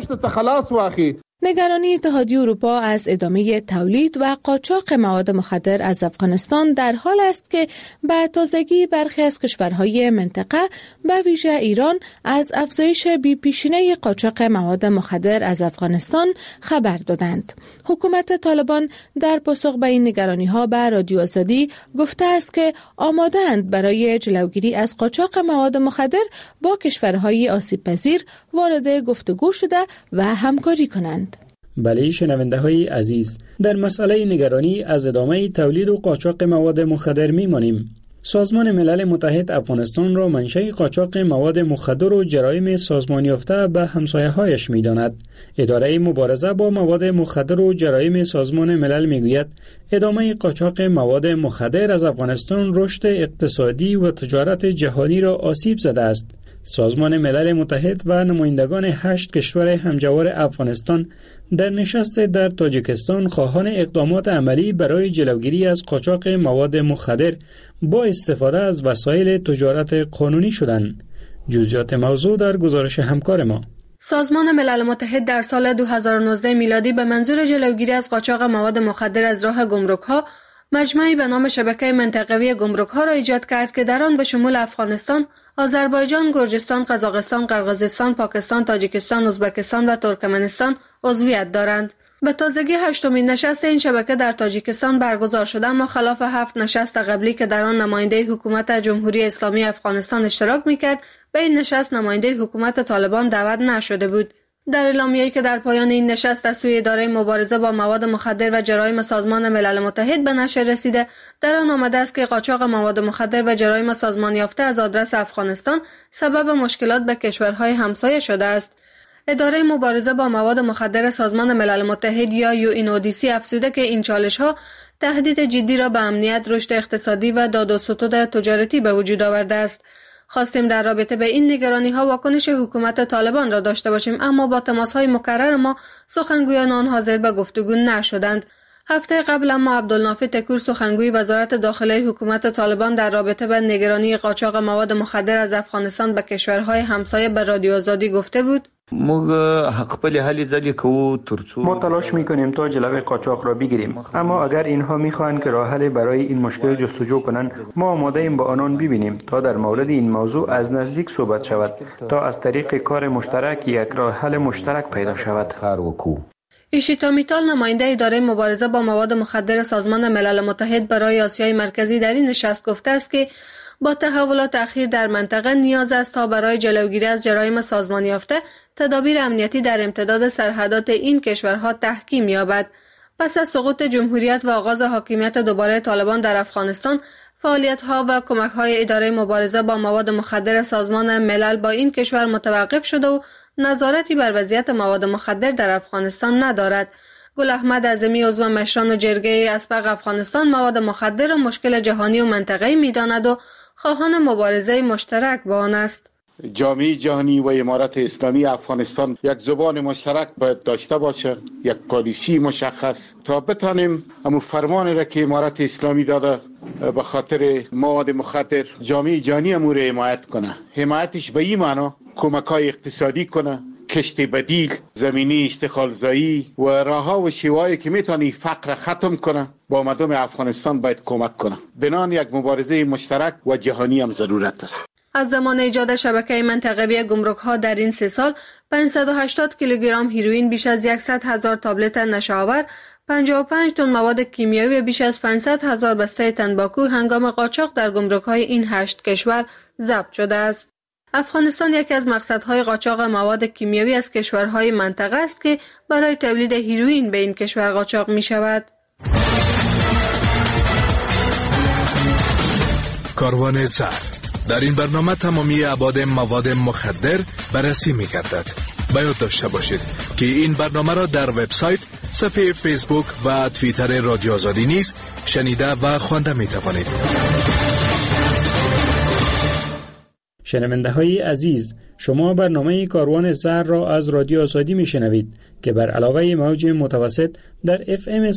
Speaker 3: نگرانی اتحادیه اروپا از ادامه تولید و قاچاق مواد مخدر از افغانستان در حال است که به تازگی برخی از کشورهای منطقه به ویژه ایران از افزایش بی‌پیشینه قاچاق مواد مخدر از افغانستان خبر دادند. حکومت طالبان در پاسخ به این نگرانی‌ها به رادیو آزادی گفته است که آماده‌اند برای جلوگیری از قاچاق مواد مخدر با کشورهای آسیب‌پذیر وارد گفتگو شده و همکاری کنند.
Speaker 7: بله شنونده های عزیز، در مسئله نگرانی از ادامه تولید و قاچاق مواد مخدر میمانیم. سازمان ملل متحد افغانستان را منشأ قاچاق مواد مخدر و جرایم سازمان یافته به همسایه‌هایش می‌داند. اداره مبارزه با مواد مخدر و جرایم سازمان ملل میگوید ادامه قاچاق مواد مخدر از افغانستان رشد اقتصادی و تجارت جهانی را آسیب زده است. سازمان ملل متحد و نمایندگان 8 کشور همجوار افغانستان در نشست در تاجیکستان خواهان اقدامات عملی برای جلوگیری از قاچاق مواد مخدر با استفاده از وسایل تجارت قانونی شدند. جزئیات موضوع در گزارش همکار ما.
Speaker 3: سازمان ملل متحد در سال 2019 میلادی به منظور جلوگیری از قاچاق مواد مخدر از راه گمرک‌ها مجمعی به نام شبکه منطقوی گمرک‌ها را ایجاد کرد که در آن به شمول افغانستان، آذربایجان، گرجستان، قزاقستان، قرقیزستان، پاکستان، تاجیکستان، ازبکستان و ترکمنستان عضویت دارند. به تازگی 8مین نشست این شبکه در تاجیکستان برگزار شده، اما خلاف 7 نشست قبلی که در آن نماینده حکومت جمهوری اسلامی افغانستان اشتراک می‌کرد، به این نشست نماینده حکومت طالبان دعوت نشده بود.
Speaker 5: در اعلامیه‌ای که در پایان این نشست از سوی اداره مبارزه با مواد مخدر و جرایم سازمان ملل متحد به نشر رسیده، در آن آمده است که قاچاق مواد مخدر و جرایم سازمان یافته از آدرس افغانستان سبب مشکلات به کشورهای همسایه شده است. اداره مبارزه با مواد مخدر سازمان ملل متحد یا UNODC افزوده که این چالش‌ها تهدید جدی را به امنیت، رشد اقتصادی و داد و ستد تجارتی به وجود آورده است. خواستیم در رابطه به این نگرانی‌ها واکنش حکومت طالبان را داشته باشیم، اما با تماس‌های مکرر ما سخنگویان آن حاضر به گفتگو نشدند. هفته قبل اما عبدالنافع تکور سخنگوی وزارت داخله حکومت طالبان در رابطه به نگرانی قاچاق مواد مخدر از افغانستان به کشورهای همسایه به رادیو آزادی گفته بود:
Speaker 22: ما تلاش میکنیم تا جلوی قاچاق را بگیریم، اما اگر اینها میخواهند که راه حل برای این مشکل جستجو کنند، ما آماده ایم با آنان ببینیم تا در مورد این موضوع از نزدیک صحبت شود تا از طریق کار مشترک یک راه حل مشترک پیدا شود.
Speaker 5: ایشیتا میتال نماینده اداره مبارزه با مواد مخدر سازمان ملل متحد برای آسیای مرکزی در این نشست گفته است که با تحولات اخیر در منطقه نیاز است تا برای جلوگیری از جرایم سازمان یافته تدابیر امنیتی در امتداد سرحدات این کشورها تحکیم یابد. پس از سقوط جمهوریت و آغاز حاکمیت دوباره طالبان در افغانستان، فعالیت‌ها و کمک‌های اداره مبارزه با مواد مخدر سازمان ملل با این کشور متوقف شده و نظارتی بر وضعیت مواد مخدر در افغانستان ندارد. گل احمد اعظمی عضو مشران جرگه اسبق افغانستان مواد مخدر و مشکل جهانی و منطقه‌ای می‌داند و خواهان مبارزه مشترک با آن است.
Speaker 4: جامعه جهانی و امارت اسلامی افغانستان یک زبان مشترک باید داشته باشه، یک پالیسی مشخص تا بتانیم همون فرمانی را که امارت اسلامی داده به خاطر مواد مخدر جامعه جهانی امور حمایت کنه. حمایتش به این معنی کمک‌های اقتصادی کنه، کشت بدیل، زمینی اشتغالزایی و راه‌ها و شیوه‌ای که میتونی فقر ختم کنه با مردم افغانستان باید کمک کنه. بنان یک مبارزه مشترک و جهانی هم ضرورت است.
Speaker 5: از زمان ایجاد شبکه منطقه‌ای گمرک‌ها در این 3 سال 580 کیلوگرم هیروئین، بیش از 100,000 تابلت نشه‌آور، 55 تن مواد کیمیایی و بیش از 500,000 بسته تنباکو هنگام قاچاق در گمرک‌های این 8 کشور ضبط شده است. افغانستان یکی از مقصدهای قاچاق مواد کیمیایی از کشورهای منطقه است که برای تولید هیروئین به این کشور قاچاق می شود.
Speaker 8: کاروان زر در این برنامه تمامی ابعاد مواد مخدر بررسی می گردد. باید داشته باشید که این برنامه را در وبسایت، صفحه فیسبوک و توییتر رادیو آزادی نیز شنیده و خوانده می توانید.
Speaker 7: شنونده های عزیز، شما برنامه کاروان زر را از رادیو آزادی می شنوید که بر علاوه موج متوسط در FM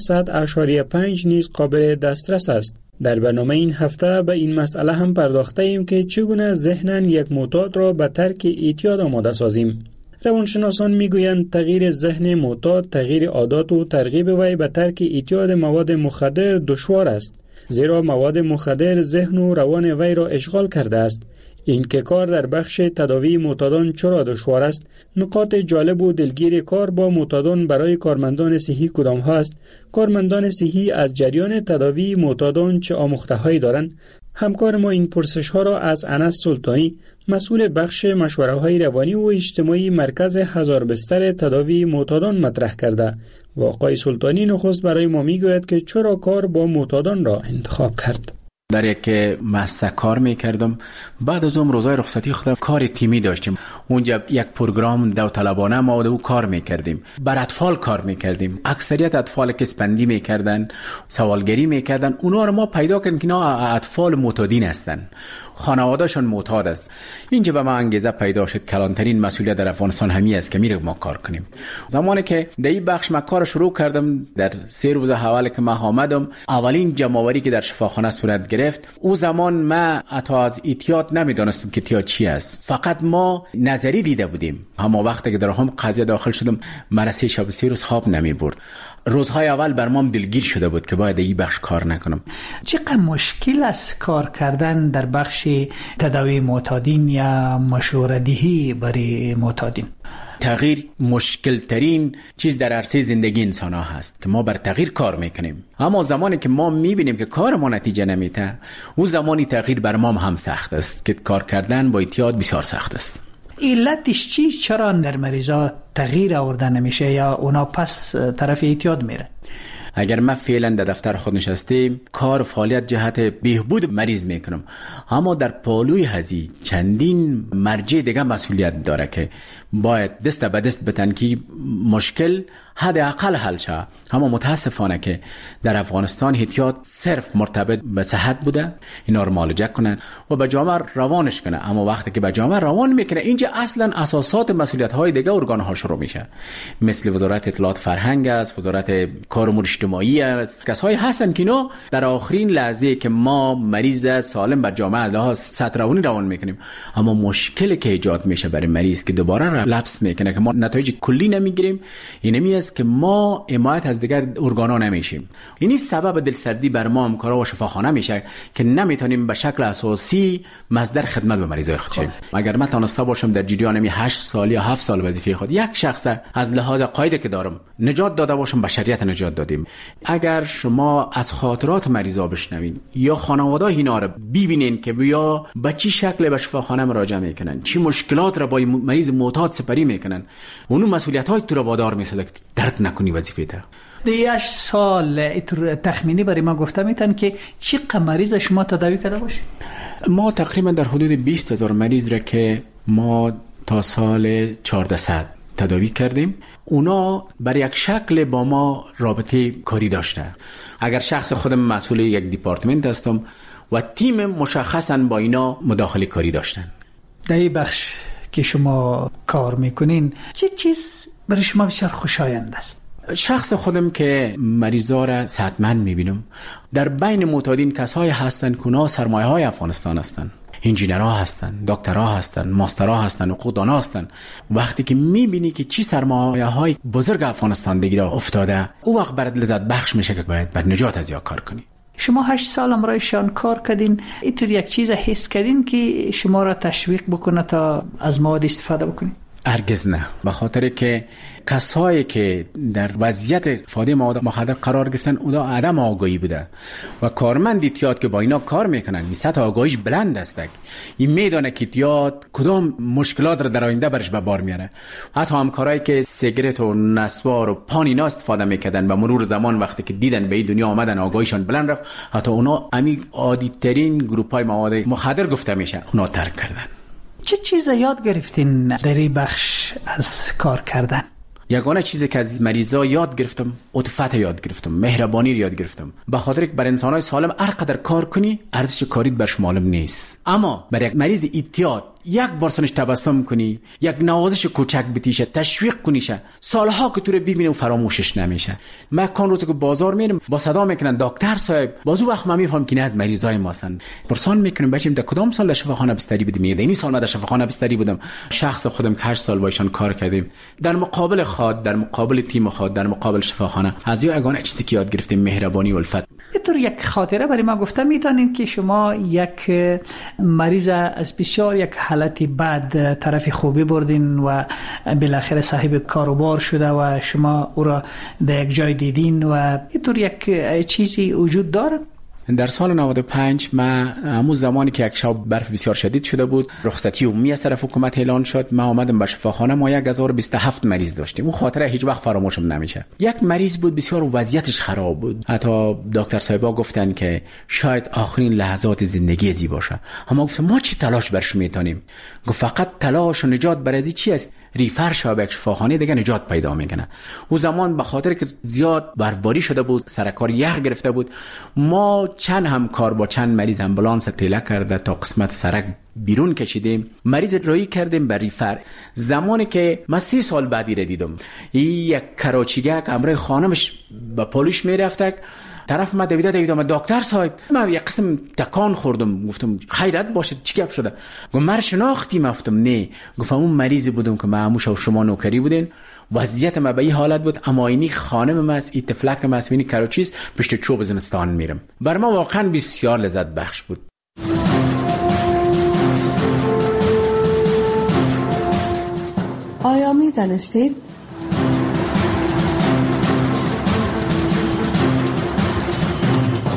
Speaker 7: 100.5 نیز قابل دسترس است. در برنامه این هفته به این مسئله هم پرداخته ایم که چگونه ذهناً یک معتاد را به ترک اعتیاد آماده سازیم. روانشناسان میگویند تغییر ذهن معتاد، تغییر عادات و ترغیب وی به ترک اعتیاد مواد مخدر دشوار است، زیرا مواد مخدر ذهن و روان وی را اشغال کرده است. این که کار در بخش تداوی معتادان چرا دشوار است، نکات جالب و دلگیر کار با معتادان برای کارمندان صحی کدام ها است، کارمندان صحی از جریان تداوی معتادان چه آموخته‌هایی دارند؟ همکار ما این پرسش ها را از انس سلطانی، مسئول بخش مشوره های روانی و اجتماعی مرکز هزار بستر تداوی معتادان مطرح کرده و آقای سلطانی نخست برای ما میگوید که چرا کار با معتادان را انتخاب کرد.
Speaker 23: در یک مؤسسه کار میکردم. بعد از اون روزای رخصتی خودم کار تیمی داشتیم. اونجا یک پروگرام داوطلبانه ما و کار میکردیم. بر اطفال کار میکردیم. اکثریت اطفال که اسپندی میکردن، سوالگری میکردن، اونا رو ما پیدا کردیم که اینا اطفال معتادین هستن. خانواده‌شون معتاد است. اینجا به ما انگیزه پیدا شد. کلانترین مسئولیت در افغانستان همین است که میره ما کار کنیم. زمانی که در این بخش ما کار شروع کردم، در 3 روز اول که ما آمدم، اولین جمع‌آوری که در شفاخانه صورت گرفت، او زمان ما حتی از اعتیاد نمیدونستم که اعتیاد چی است. فقط ما نظری دیده بودیم. اما وقتی که در هم قضیه داخل شدم، من 3 شب 3 روز خواب نمی برد. روزهای اول بر ما دلگیر شده بود که باید این بخش کار نکنم.
Speaker 10: چقدر مشکل است کار کردن در بخش تداوی معتادین یا مشوره‌دهی برای معتادین؟
Speaker 23: تغییر مشکل ترین چیز در عرصه زندگی انسان ها هست که ما بر تغییر کار میکنیم، اما زمانی که ما میبینیم که کار ما نتیجه نمیده، اون زمانی تغییر بر ما هم سخت است که کار کردن با اعتیاد بسیار سخت است.
Speaker 10: علتش چی؟ چرا در مریضا تغییر آورده نمیشه یا اونا پس طرف اعتیاد میره؟
Speaker 23: اگر من فعلا در دفتر خود نشستیم کار و فعالیت جهت بهبود مریض میکنم، اما در پالوی هزی چندین مرجع دیگه مسئولیت داره که باید دست به دست بتن که مشکل حداقل حل شه. اما متاسفانه که در افغانستان احتیاط صرف مرتبط به صحت بوده، اینا رو معالجه کنن و به جامعه روانش کنه. اما وقتی که به جامعه روان میکنه اینجا اصلا اساسات مسئولیت های دیگه ارگان ها شروع میشه، مثل وزارت اطلاعات فرهنگ است، وزارت کار امور اجتماعی است، کسایی هستن که اینا در آخرین لحظه که ما مریض سالم بر جامعه لحاظ سطرونی روان میکنیم، اما مشکلی که ایجاد میشه برای مریض که دوباره لپس میکنه که ما نتایج کلی نمیگیریم، اینمی است که ما حمایت از دیگر ارگانا نمیشیم. اینی سبب دلسردی بر ما همکارا و شفاخانه میشه که نمیتونیم به شکل اساسی مصدر خدمت به مریضای خود شیم. اگر من تونسته باشم در جریان 8 سال یا 7 سال وظیفه خود یک شخص از لحاظ قاعده که دارم نجات داده باشم، بشریت نجات دادیم. اگر شما از خاطرات مریضا بشنوین یا خانواده اینا رو ببینین که بیا به چه شکل به شفاخانه مراجعه میکنن، چه مشکلات را با مریض معتاد سپری میکنن، اون مسئولیت‌های تو رو وادار میسازه که درک نکنی وظیفه تا.
Speaker 10: 8 سال تخمینی برای ما گفته میتن که چقدر مریض شما تداوی کرده باشید؟
Speaker 23: ما تقریبا در حدود 20,000 مریض را که ما تا سال 1400 تداوی کردیم، اونا بر یک شکل با ما رابطه کاری داشته. اگر شخص خودم مسئول یک دیپارتمنت هستم و تیم مشخصا با اینا مداخله کاری داشتن.
Speaker 10: در این بخش که شما کار میکنین چه چیز برای شما بسیار خوشایند است؟
Speaker 23: شخص خودم که مریضا را صحتمند میبینم، در بین معتادین کسایی هستند که اونا سرمایه های افغانستان هستند، انجینرها هستن، دکترها هستن، ماسترها هستن، حقوقدانا هستن. وقتی که میبینی که چی سرمایه های بزرگ افغانستان دیگه افتاده، او وقت برات لذت بخش میشه که باید بر نجات از یا کار کنی.
Speaker 10: شما 8 سال امرایشان کار کردین، اینطور یک چیز حس کردین که شما را تشویق بکنه تا از مواد استفاده بکنین؟
Speaker 23: هرگز نه، به خاطر که کسایی که در وضعیت استفاده مواد مخدر قرار گرفتن اونا عدم آگاهی بوده و کارمند احتیاط که با اینا کار میکنن این سطح آگاهیش بلند است، این میدونه که احتیاط کدام مشکلات را در آینده برش به بار میاره. حتی همکارایی که سیگرت و نسوار و پان اینا استفاده میکردن و مرور زمان وقتی که دیدن به این دنیا آمدن آگاهیشان بلند رفت، حتی اونا امی عادی ترین گروپای مواد مخدر گفته میشه اونا ترک کردن.
Speaker 10: چه چیز یاد گرفتین در این بخش از کار کردن؟
Speaker 23: یگانه چیزی که از مریضا یاد گرفتم عطوفت یاد گرفتم، مهربانی یاد گرفتم، به خاطر که بر انسان‌های سالم هر قدر کار کنی ارزش کاریت برش معلوم نیست، اما بر یک مریض اعتیاد یک بار سنش تبسم کنی، یک نوازش کوچک بتیشه، تشویق کنیشه، سالها که تو رو ببینه و فراموشش نمیشه. من کان رو تو بازار میرم با صدا میکنن دکتر صاحب، بازو وقت من میفهم که نه از مریضای ما هستن. پرسان میکنم بچم تا کدام سال در شفاخانه بستری بودی؟ میگه این سال من در شفاخانه بستری بودم. شخص خودم که 8 سال با ایشان کار کردیم، در مقابل خود، در مقابل تیم خود، در مقابل شفاخانه، از یگانه چیزی که یاد گرفتیم مهربانی و الفت.
Speaker 10: اینطور یک خاطره برای ما گفته میتونین که شما یک مریض از بسیار یک حالتی بعد طرف خوبی بردین و بالاخره صاحب کاروبار شده و شما او را در یک جای دیدین و اینطور یک چیزی وجود داره؟
Speaker 23: در سال 95 من همون زمانی که یک شب برف بسیار شدید شده بود، رخصتی عمومی از طرف حکومت اعلان شد، من آمدم به شفاخانه. ما 1027 مریض داشتیم. اون خاطره هیچ وقت فراموشم نمیشه. یک مریض بود بسیار وضعیتش خراب بود، حتی دکتر صاحبا گفتن که شاید آخرین لحظات زندگی زی باشه. اما گفتم ما چی تلاش برش میتونیم؟ گفت فقط تلاش و نجات برازی چی است؟ ریفر شو به شفاخانه دیگه نجات پیدا میکنه. اون زمان به خاطر که زیاد برفباری شده بود، سرکار یخ گرفته بود، ما چند همکار با چند مریض امبولانس تله کرده تا قسمت سرک بیرون کشیدیم، مریض روی کردیم به ریفر. زمانی که من 30 سال بعدی را دیدم، یک کراچیگه که امروی خانمش به پلیس میرفته، طرف ما دویده دکتر صاحب من یک قسم تکان خوردم. گفتم خیرت باشه چی گپ شده؟ گفت من شناختی؟ گفتم نه. گفتم اون مریضی بودم که معموش و شما نوکری بودین، وضعیت ما به این حالت بود، اما اینی خانم ما است، این تفلک ما است، اینی کراچیست، پشت چوب زمستان میرم. بر ما واقعا بسیار لذت بخش بود.
Speaker 3: آیا می دانستید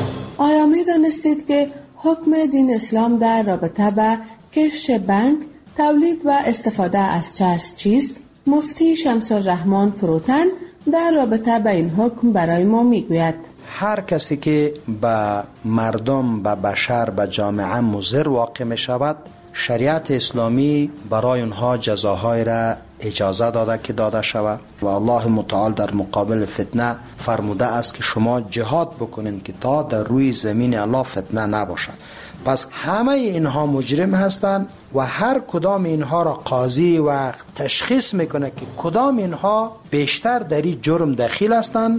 Speaker 3: که حکم دین اسلام در رابطه با کشت بنگ تولید و استفاده از چرس چیست؟ مفتی شمس الرحمن فروتن در رابطه با این حکم برای ما میگوید.
Speaker 11: هر کسی که به مردم، به بشر، به جامعه مضر واقع می شود، شریعت اسلامی برای اونها جزاهای را اجازه داده که داده شود و الله متعال در مقابل فتنه فرموده است که شما جهاد بکنید که تا در روی زمین الله فتنه نباشد. پس همه اینها مجرم هستند و هر کدام اینها را قاضی و تشخیص میکنه که کدام اینها بیشتر در این جرم دخیل هستند.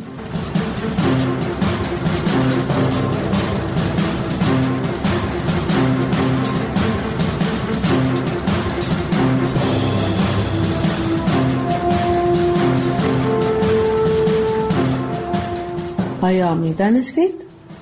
Speaker 3: آیا می‌دانستید؟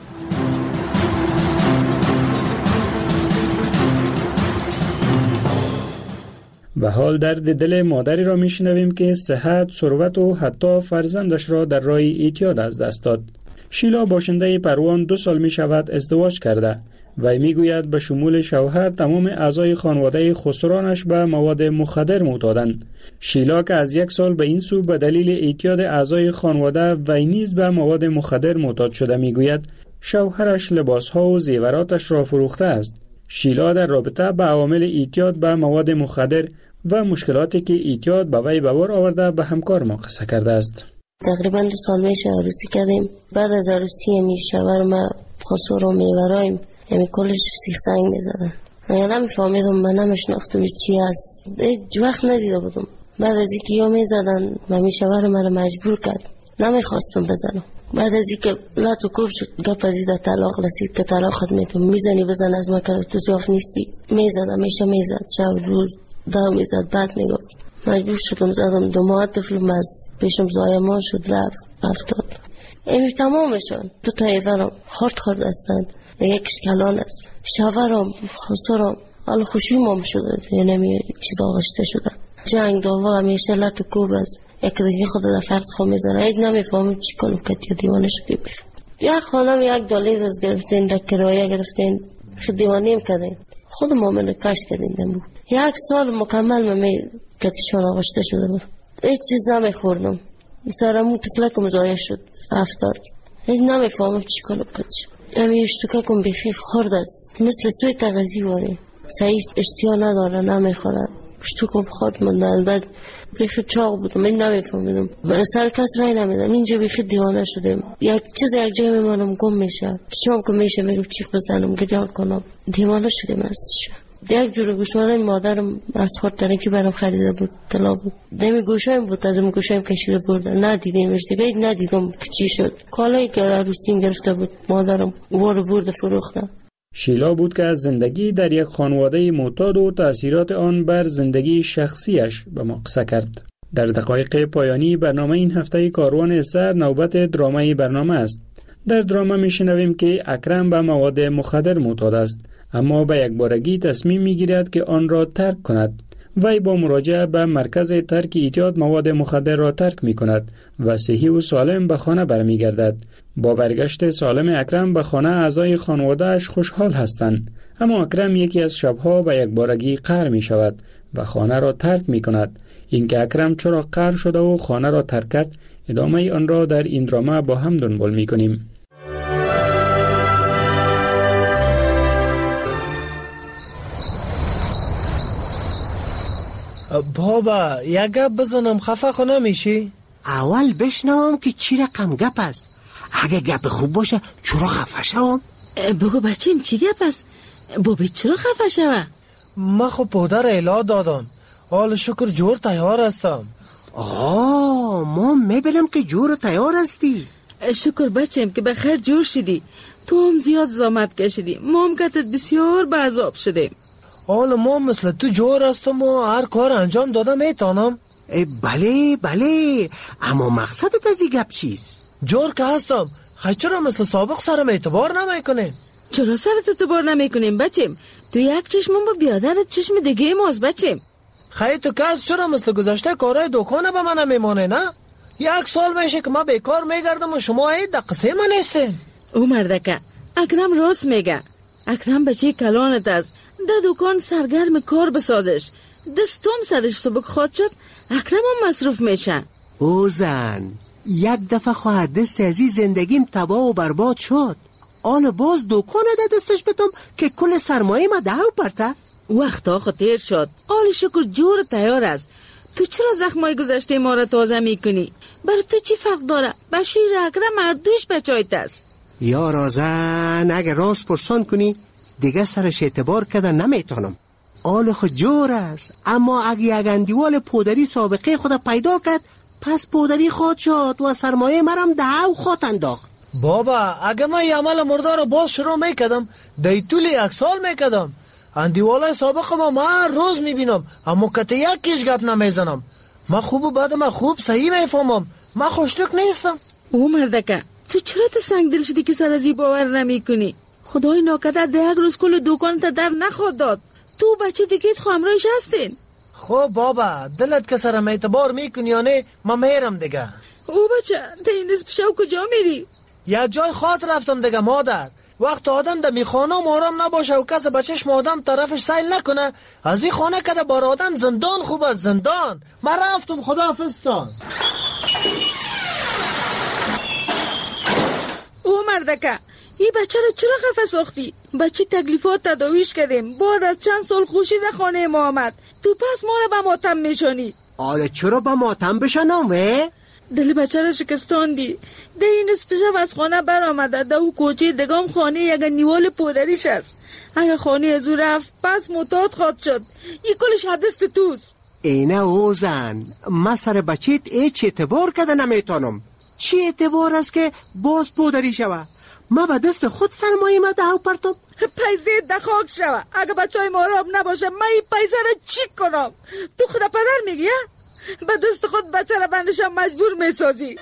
Speaker 7: و حال درد دل مادری را میشنویم که صحت، ثروت و حتی فرزندش را در راه اعتیاد از دست داد. شیلا باشنده پروان 2 سال می شود ازدواج کرده و میگوید به شمول شوهر تمام اعضای خانواده خسرانش به مواد مخدر معتادند. شیلا که از 1 سال به این سو به دلیل اعتیاد اعضای خانواده و نیز به مواد مخدر معتاد شده میگوید شوهرش لباسها و زیوراتش را فروخته است. شیلا در رابطه با عوامل اعتیاد به مواد مخدر و مشکلاتی که اعتیاد به وی به بار آورده به همکار ما قصه کرده است.
Speaker 24: تقریبا 2 سال میشه عروسی کردیم. بعد از عروسی همی شوهر ما خسر و میورایم همی کلش سیخ سنگ میزدن. من نمیفهمیدم، من نمیشناختم چی است، هیچ وقت ندیده بودم. بعد از اینکه یا میزدن ممی شوهر مرا مجبور کرد، نمیخواستم بزنم. بعد از اینکه لاتو کوب شد گپ از این طلاق رسید که طلاقت میتونم میزنی بزن از ما که تو ضعف نیستی. میزدم، میشه میزد، شب روز دا میزد. بعد میگفت مجبور شدم زدم. 2 ماه طفلم از پیشم زایمان شد، رفت افتاد. امی تمام شد. 2 تا ایوانم خورد هستن، یکیش کلان است. شوهرم خسرم حالا خوشی مام شده، یعنی چیز آغشته شده. جنگ داوا همیشه لاتو کوب است. یک دیگه خود در فرق خود میزنه. یک نمیفهمم چی کنم که دیوانه شدی بخیر. یک خانم 1 دلیز از گرفتین، در کرایه گرفتین، خود دیوانیم کردین. خود مامن کش کردین دمو. 1 سال مکمل ممی کتشان آغشته شده بود. هیچ چیز نمیخوردم. سرمون طفلکم ضایع شد، افتاد. هیچ نمیفهمم چی کنم کتش. امی اشتکاکم بخیر خورد است، مثل سوی تغذی واره. صحیح اشتیا نداره، نمیخورد. اشتکاکم خورد مندن. بعد بخیر چاق بودم، من نمیفهمیدم. سر کس رای نمیدم. اینجا بخیر دیوانه شدم. یک جای میمانم گم میشه. شام که میشه میگم چیخ بزنم، گریه کنم. دیوانه شدم ازش. یک جور گوشواره مادرم از خورد که برام خریده بود، طلا بود. دمی گوشایم بود، دمی گوشایم کشیده بردن. ندیدیمش دیگه، ندیدم که چی شد. کالایی که عروسیم گرفته بود مادرم وارو برد فروخته.
Speaker 7: شیلا بود که از زندگی در یک خانواده معتاد و تأثیرات آن بر زندگی شخصیش به ما قصه کرد. در دقایق پایانی برنامه این هفته کاروان اثر نوبت درامای برنامه است. در دراما میشنویم که اکرم به مواد مخدر معتاد است، اما به یک بارگی تصمیم میگیرد که آن را ترک کند. وی با مراجعه به مرکز ترک اعتیاد مواد مخدر را ترک می کند و صحیح و سالم به خانه برمیگردد. با برگشت سالم اکرم به خانه اعضای خانواده‌اش خوشحال هستند، اما اکرم یکی از شبها به یک بارگی قهر می شود و خانه را ترک می کند. اینکه اکرم چرا قهر شده و خانه را ترک کرد، ادامه آن را در این دراما با هم دنبال می کنیم.
Speaker 25: بابا یک گپ بزنم، خفه خو نمیشی؟
Speaker 12: اول بشنوم که چی رقم گپ است. اگه گپ خوب باشه چرا خفه شوم؟
Speaker 26: بگو بچیم چی گپ است؟ بابی چرا خفه شوه؟
Speaker 25: من خب پودر اعلا دادم، حال شکر جور تیار هستم.
Speaker 12: ما میبینم که جور تیار هستی.
Speaker 26: شکر بچیم که بخیر جور شدی. تو هم زیاد زحمت کشیدی، ما هم کتت بسیار به عذاب شدیم.
Speaker 25: حالا ما مثل تو جور هستم و هر کار انجام دادم میتونم.
Speaker 12: بله اما مقصدت از این گپ چیست؟
Speaker 25: جور که هستم، خیلی چرا مثل سابق سرم اعتبار نمیکنیم؟
Speaker 26: چرا سرت اعتبار نمیکنیم بچیم؟ تو یک چشم با بیادرت چشم دیگه ماست بچیم.
Speaker 25: خیلی تو که از چرا مثل گذشته کارهای دکانه به من میمانه نه؟ 1 سال میشه که من بیکار میگردم و شما هی دقیقه من نیستین.
Speaker 26: او مردکه اکرم راست میگه. اکرم بچه کلانت است، در دکان سرگرم کار بسازش. دستم سرش سبک خواهد شد، اکرم هم مصروف میشه.
Speaker 12: او زن، یک دفعه خواهد دست از این زندگیم تباه و برباد شد. آن باز دکان ده دستش بتم که کل سرمایه ما ده پرته.
Speaker 26: وقتا خطیر شد. آل شکر جور تیار است. تو چرا زخمای گذشته ما را تازه میکنی؟ برای تو چی فرق داره؟ بشیر اکرم مردوش بچایت است.
Speaker 12: یا رازن، اگه راست پرسان کنی دیگه سرش اعتبار کده نمیتونم. آل خود جور است، اما اگه یک اندیوال پودری سابقه خود پیدا کرد پس پودری خود شد و سرمایه مرم ده خود انداخت.
Speaker 25: بابا اگه من یه عمل مردار رو باز شروع میکدم دی طول 1 سال میکدم. اندیوالای سابق ما هر روز میبینم اما کته یکیش گپ نمیزنم. من خوب و بد من خوب صحیح میفهمم. من خوشتک نیستم.
Speaker 26: او مردکه تو چرا تو سنگ دل شدی که سر از این باور نمی کنی؟ خدای ناکدر ده یک روز کل دکان تا در نخواد داد. تو بچه دیگه خامرایش هستین.
Speaker 25: خب بابا دلت که سرم اعتبار میکنی یا نه من میرم دیگه.
Speaker 26: او بچه تا این نصف شب کجا میری؟
Speaker 25: یک جای خاطر رفتم دیگه مادر. وقت آدم در میخانه آرام نباشه و کس بچهش آدم طرفش سیل نکنه از این خانه کده بار آدم زندان خوب است زندان. من رفتم خداحافظتان.
Speaker 26: او مردکه این بچه را چرا خفه ساختی؟ بچه تکلیفات تداویش کردیم بعد از چند سال خوشی در خانه ما آمد. تو پس ما را به ماتم میشانی.
Speaker 12: آله چرا به ماتم بشنم وی؟
Speaker 26: دل بچه را شکستاندی. ده این نصف شب از خانه بر آمده ده او کوچه دگام خانه یک نیوال پودریش است. اگر خانه از او رفت پس متاد خواد شد. این کلش حدست توست.
Speaker 12: اینه او زن، من سر بچهت ایچ اعتبار کده نمیتونم. چی اعتبار است که باز پودری شوه؟ من به دست خود سرمایه ما ده پرتم.
Speaker 26: پیسه ده خاک شوه. اگه بچه های ماراب نباشه من این پیسه را چی کنم؟ تو خدا پدر میگی به دست خود بچه را بندشم مجبور میسازی.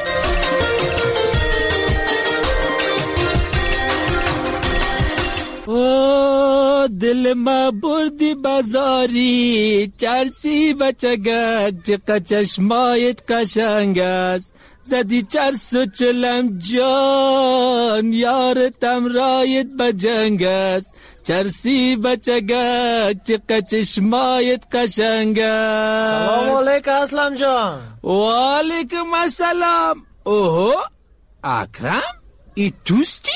Speaker 6: او دل ما بردی بازاری چرسی بچگک چقدر چشمایت قشنگ است زدی چرس و چلم جان یارتم رایت بجنگ است چرسی بچگک چقدر چشمایت قشنگ است.
Speaker 25: سلام علیکم اسلم جان.
Speaker 6: و علیکم السلام. اوه اکرم ای توستی؟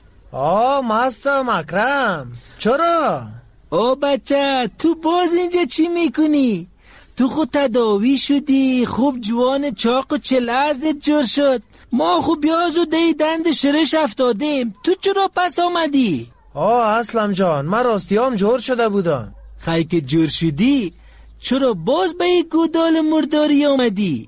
Speaker 25: مستم اکرم. چرا؟
Speaker 6: او بچه تو باز اینجا چی میکنی؟ تو خود تداوی شدی خوب جوان چاق و چلازت جور شد. ما خوب بیاز و دی دند شرش افتادیم. تو چرا پس آمدی؟
Speaker 25: اسلم جان من راستیام جور شده بودم.
Speaker 6: خیلی که جور شدی چرا باز به یک گودال مرداری آمدی؟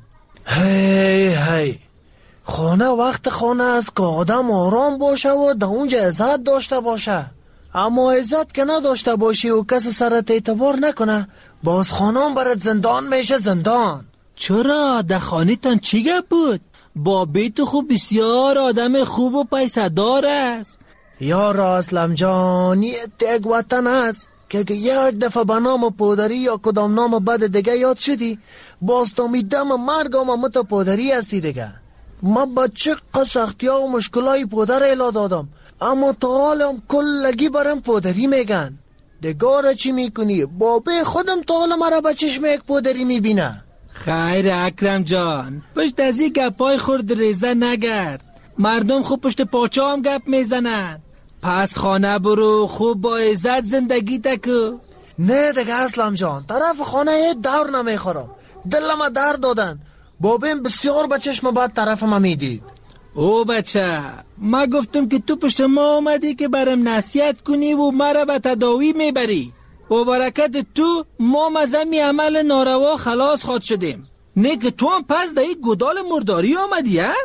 Speaker 25: هی خانه وقت خانه است که آدم آرام باشه و در اونجا عزت داشته باشه. اما عزت که نداشته باشی و کس سرت اعتبار نکنه باز خانم برات زندان میشه زندان.
Speaker 6: چرا در خانه تان چی گپ بود؟ با بیت خوب بسیار آدم خوب و پیسه دار است.
Speaker 25: یارا اسلم جان یک وطن است که یک دفعه به نام پودری یا کدام نام بد دیگه یاد شدی باز تا میدم مرگم مت پودری هستی دیگه. من بچه سختی ها و مشکلای پودر ایلا دادم اما تا حالم کلگی برم پودری میگن. دگاره چی میکنی؟ بابه خودم تا حال مرا بچش میک پودری میبینه.
Speaker 6: خیر اکرم جان پشت از این گپای خورد ریزه نگرد. مردم خوب پشت پاچه هم گپ میزنن. پس خانه برو خوب با عزت زندگی تکو.
Speaker 25: نه دیگه اسلم جان طرف خانه دور نمیخورم. دلم درد دادن. بابیم بسیار به چشم بعد طرف ما میدید.
Speaker 6: او بچه ما گفتم که تو پشت ما آمدی که برم نصیحت کنی و مرا به تداوی میبری و برکت تو ما مزمی عمل ناروا خلاص خود شدیم. نه که تو هم پس در این گودال مرداری آمدی ها؟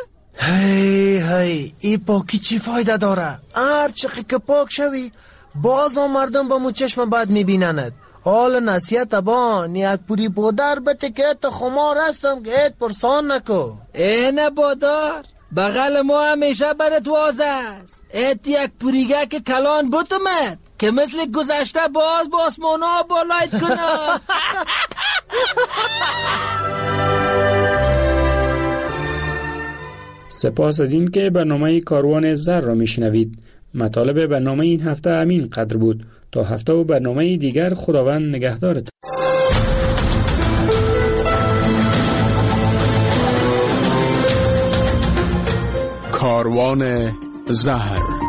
Speaker 25: هی ای پاکی چی فایده داره؟ هر چقی که پاک شوی باز هم مردم با مو چشم بعد میبینند. حال نصیحت بان یک پوری بودر بته که ایت خمار هستم که ایت پرسان نکو.
Speaker 6: اینه بادار بغل ما همیشه برات واضح است. ایت یک پوریگه که کلان بوتمت که مثل گذشته باز با آسمانا بالایت کنم.
Speaker 7: سپاس از این که برنامه کاروان زر را میشنوید. مطالب برنامه این هفته همین قدر بود. تا هفته و برنامه دیگر خداوند نگهدارت.
Speaker 9: کاروان زهر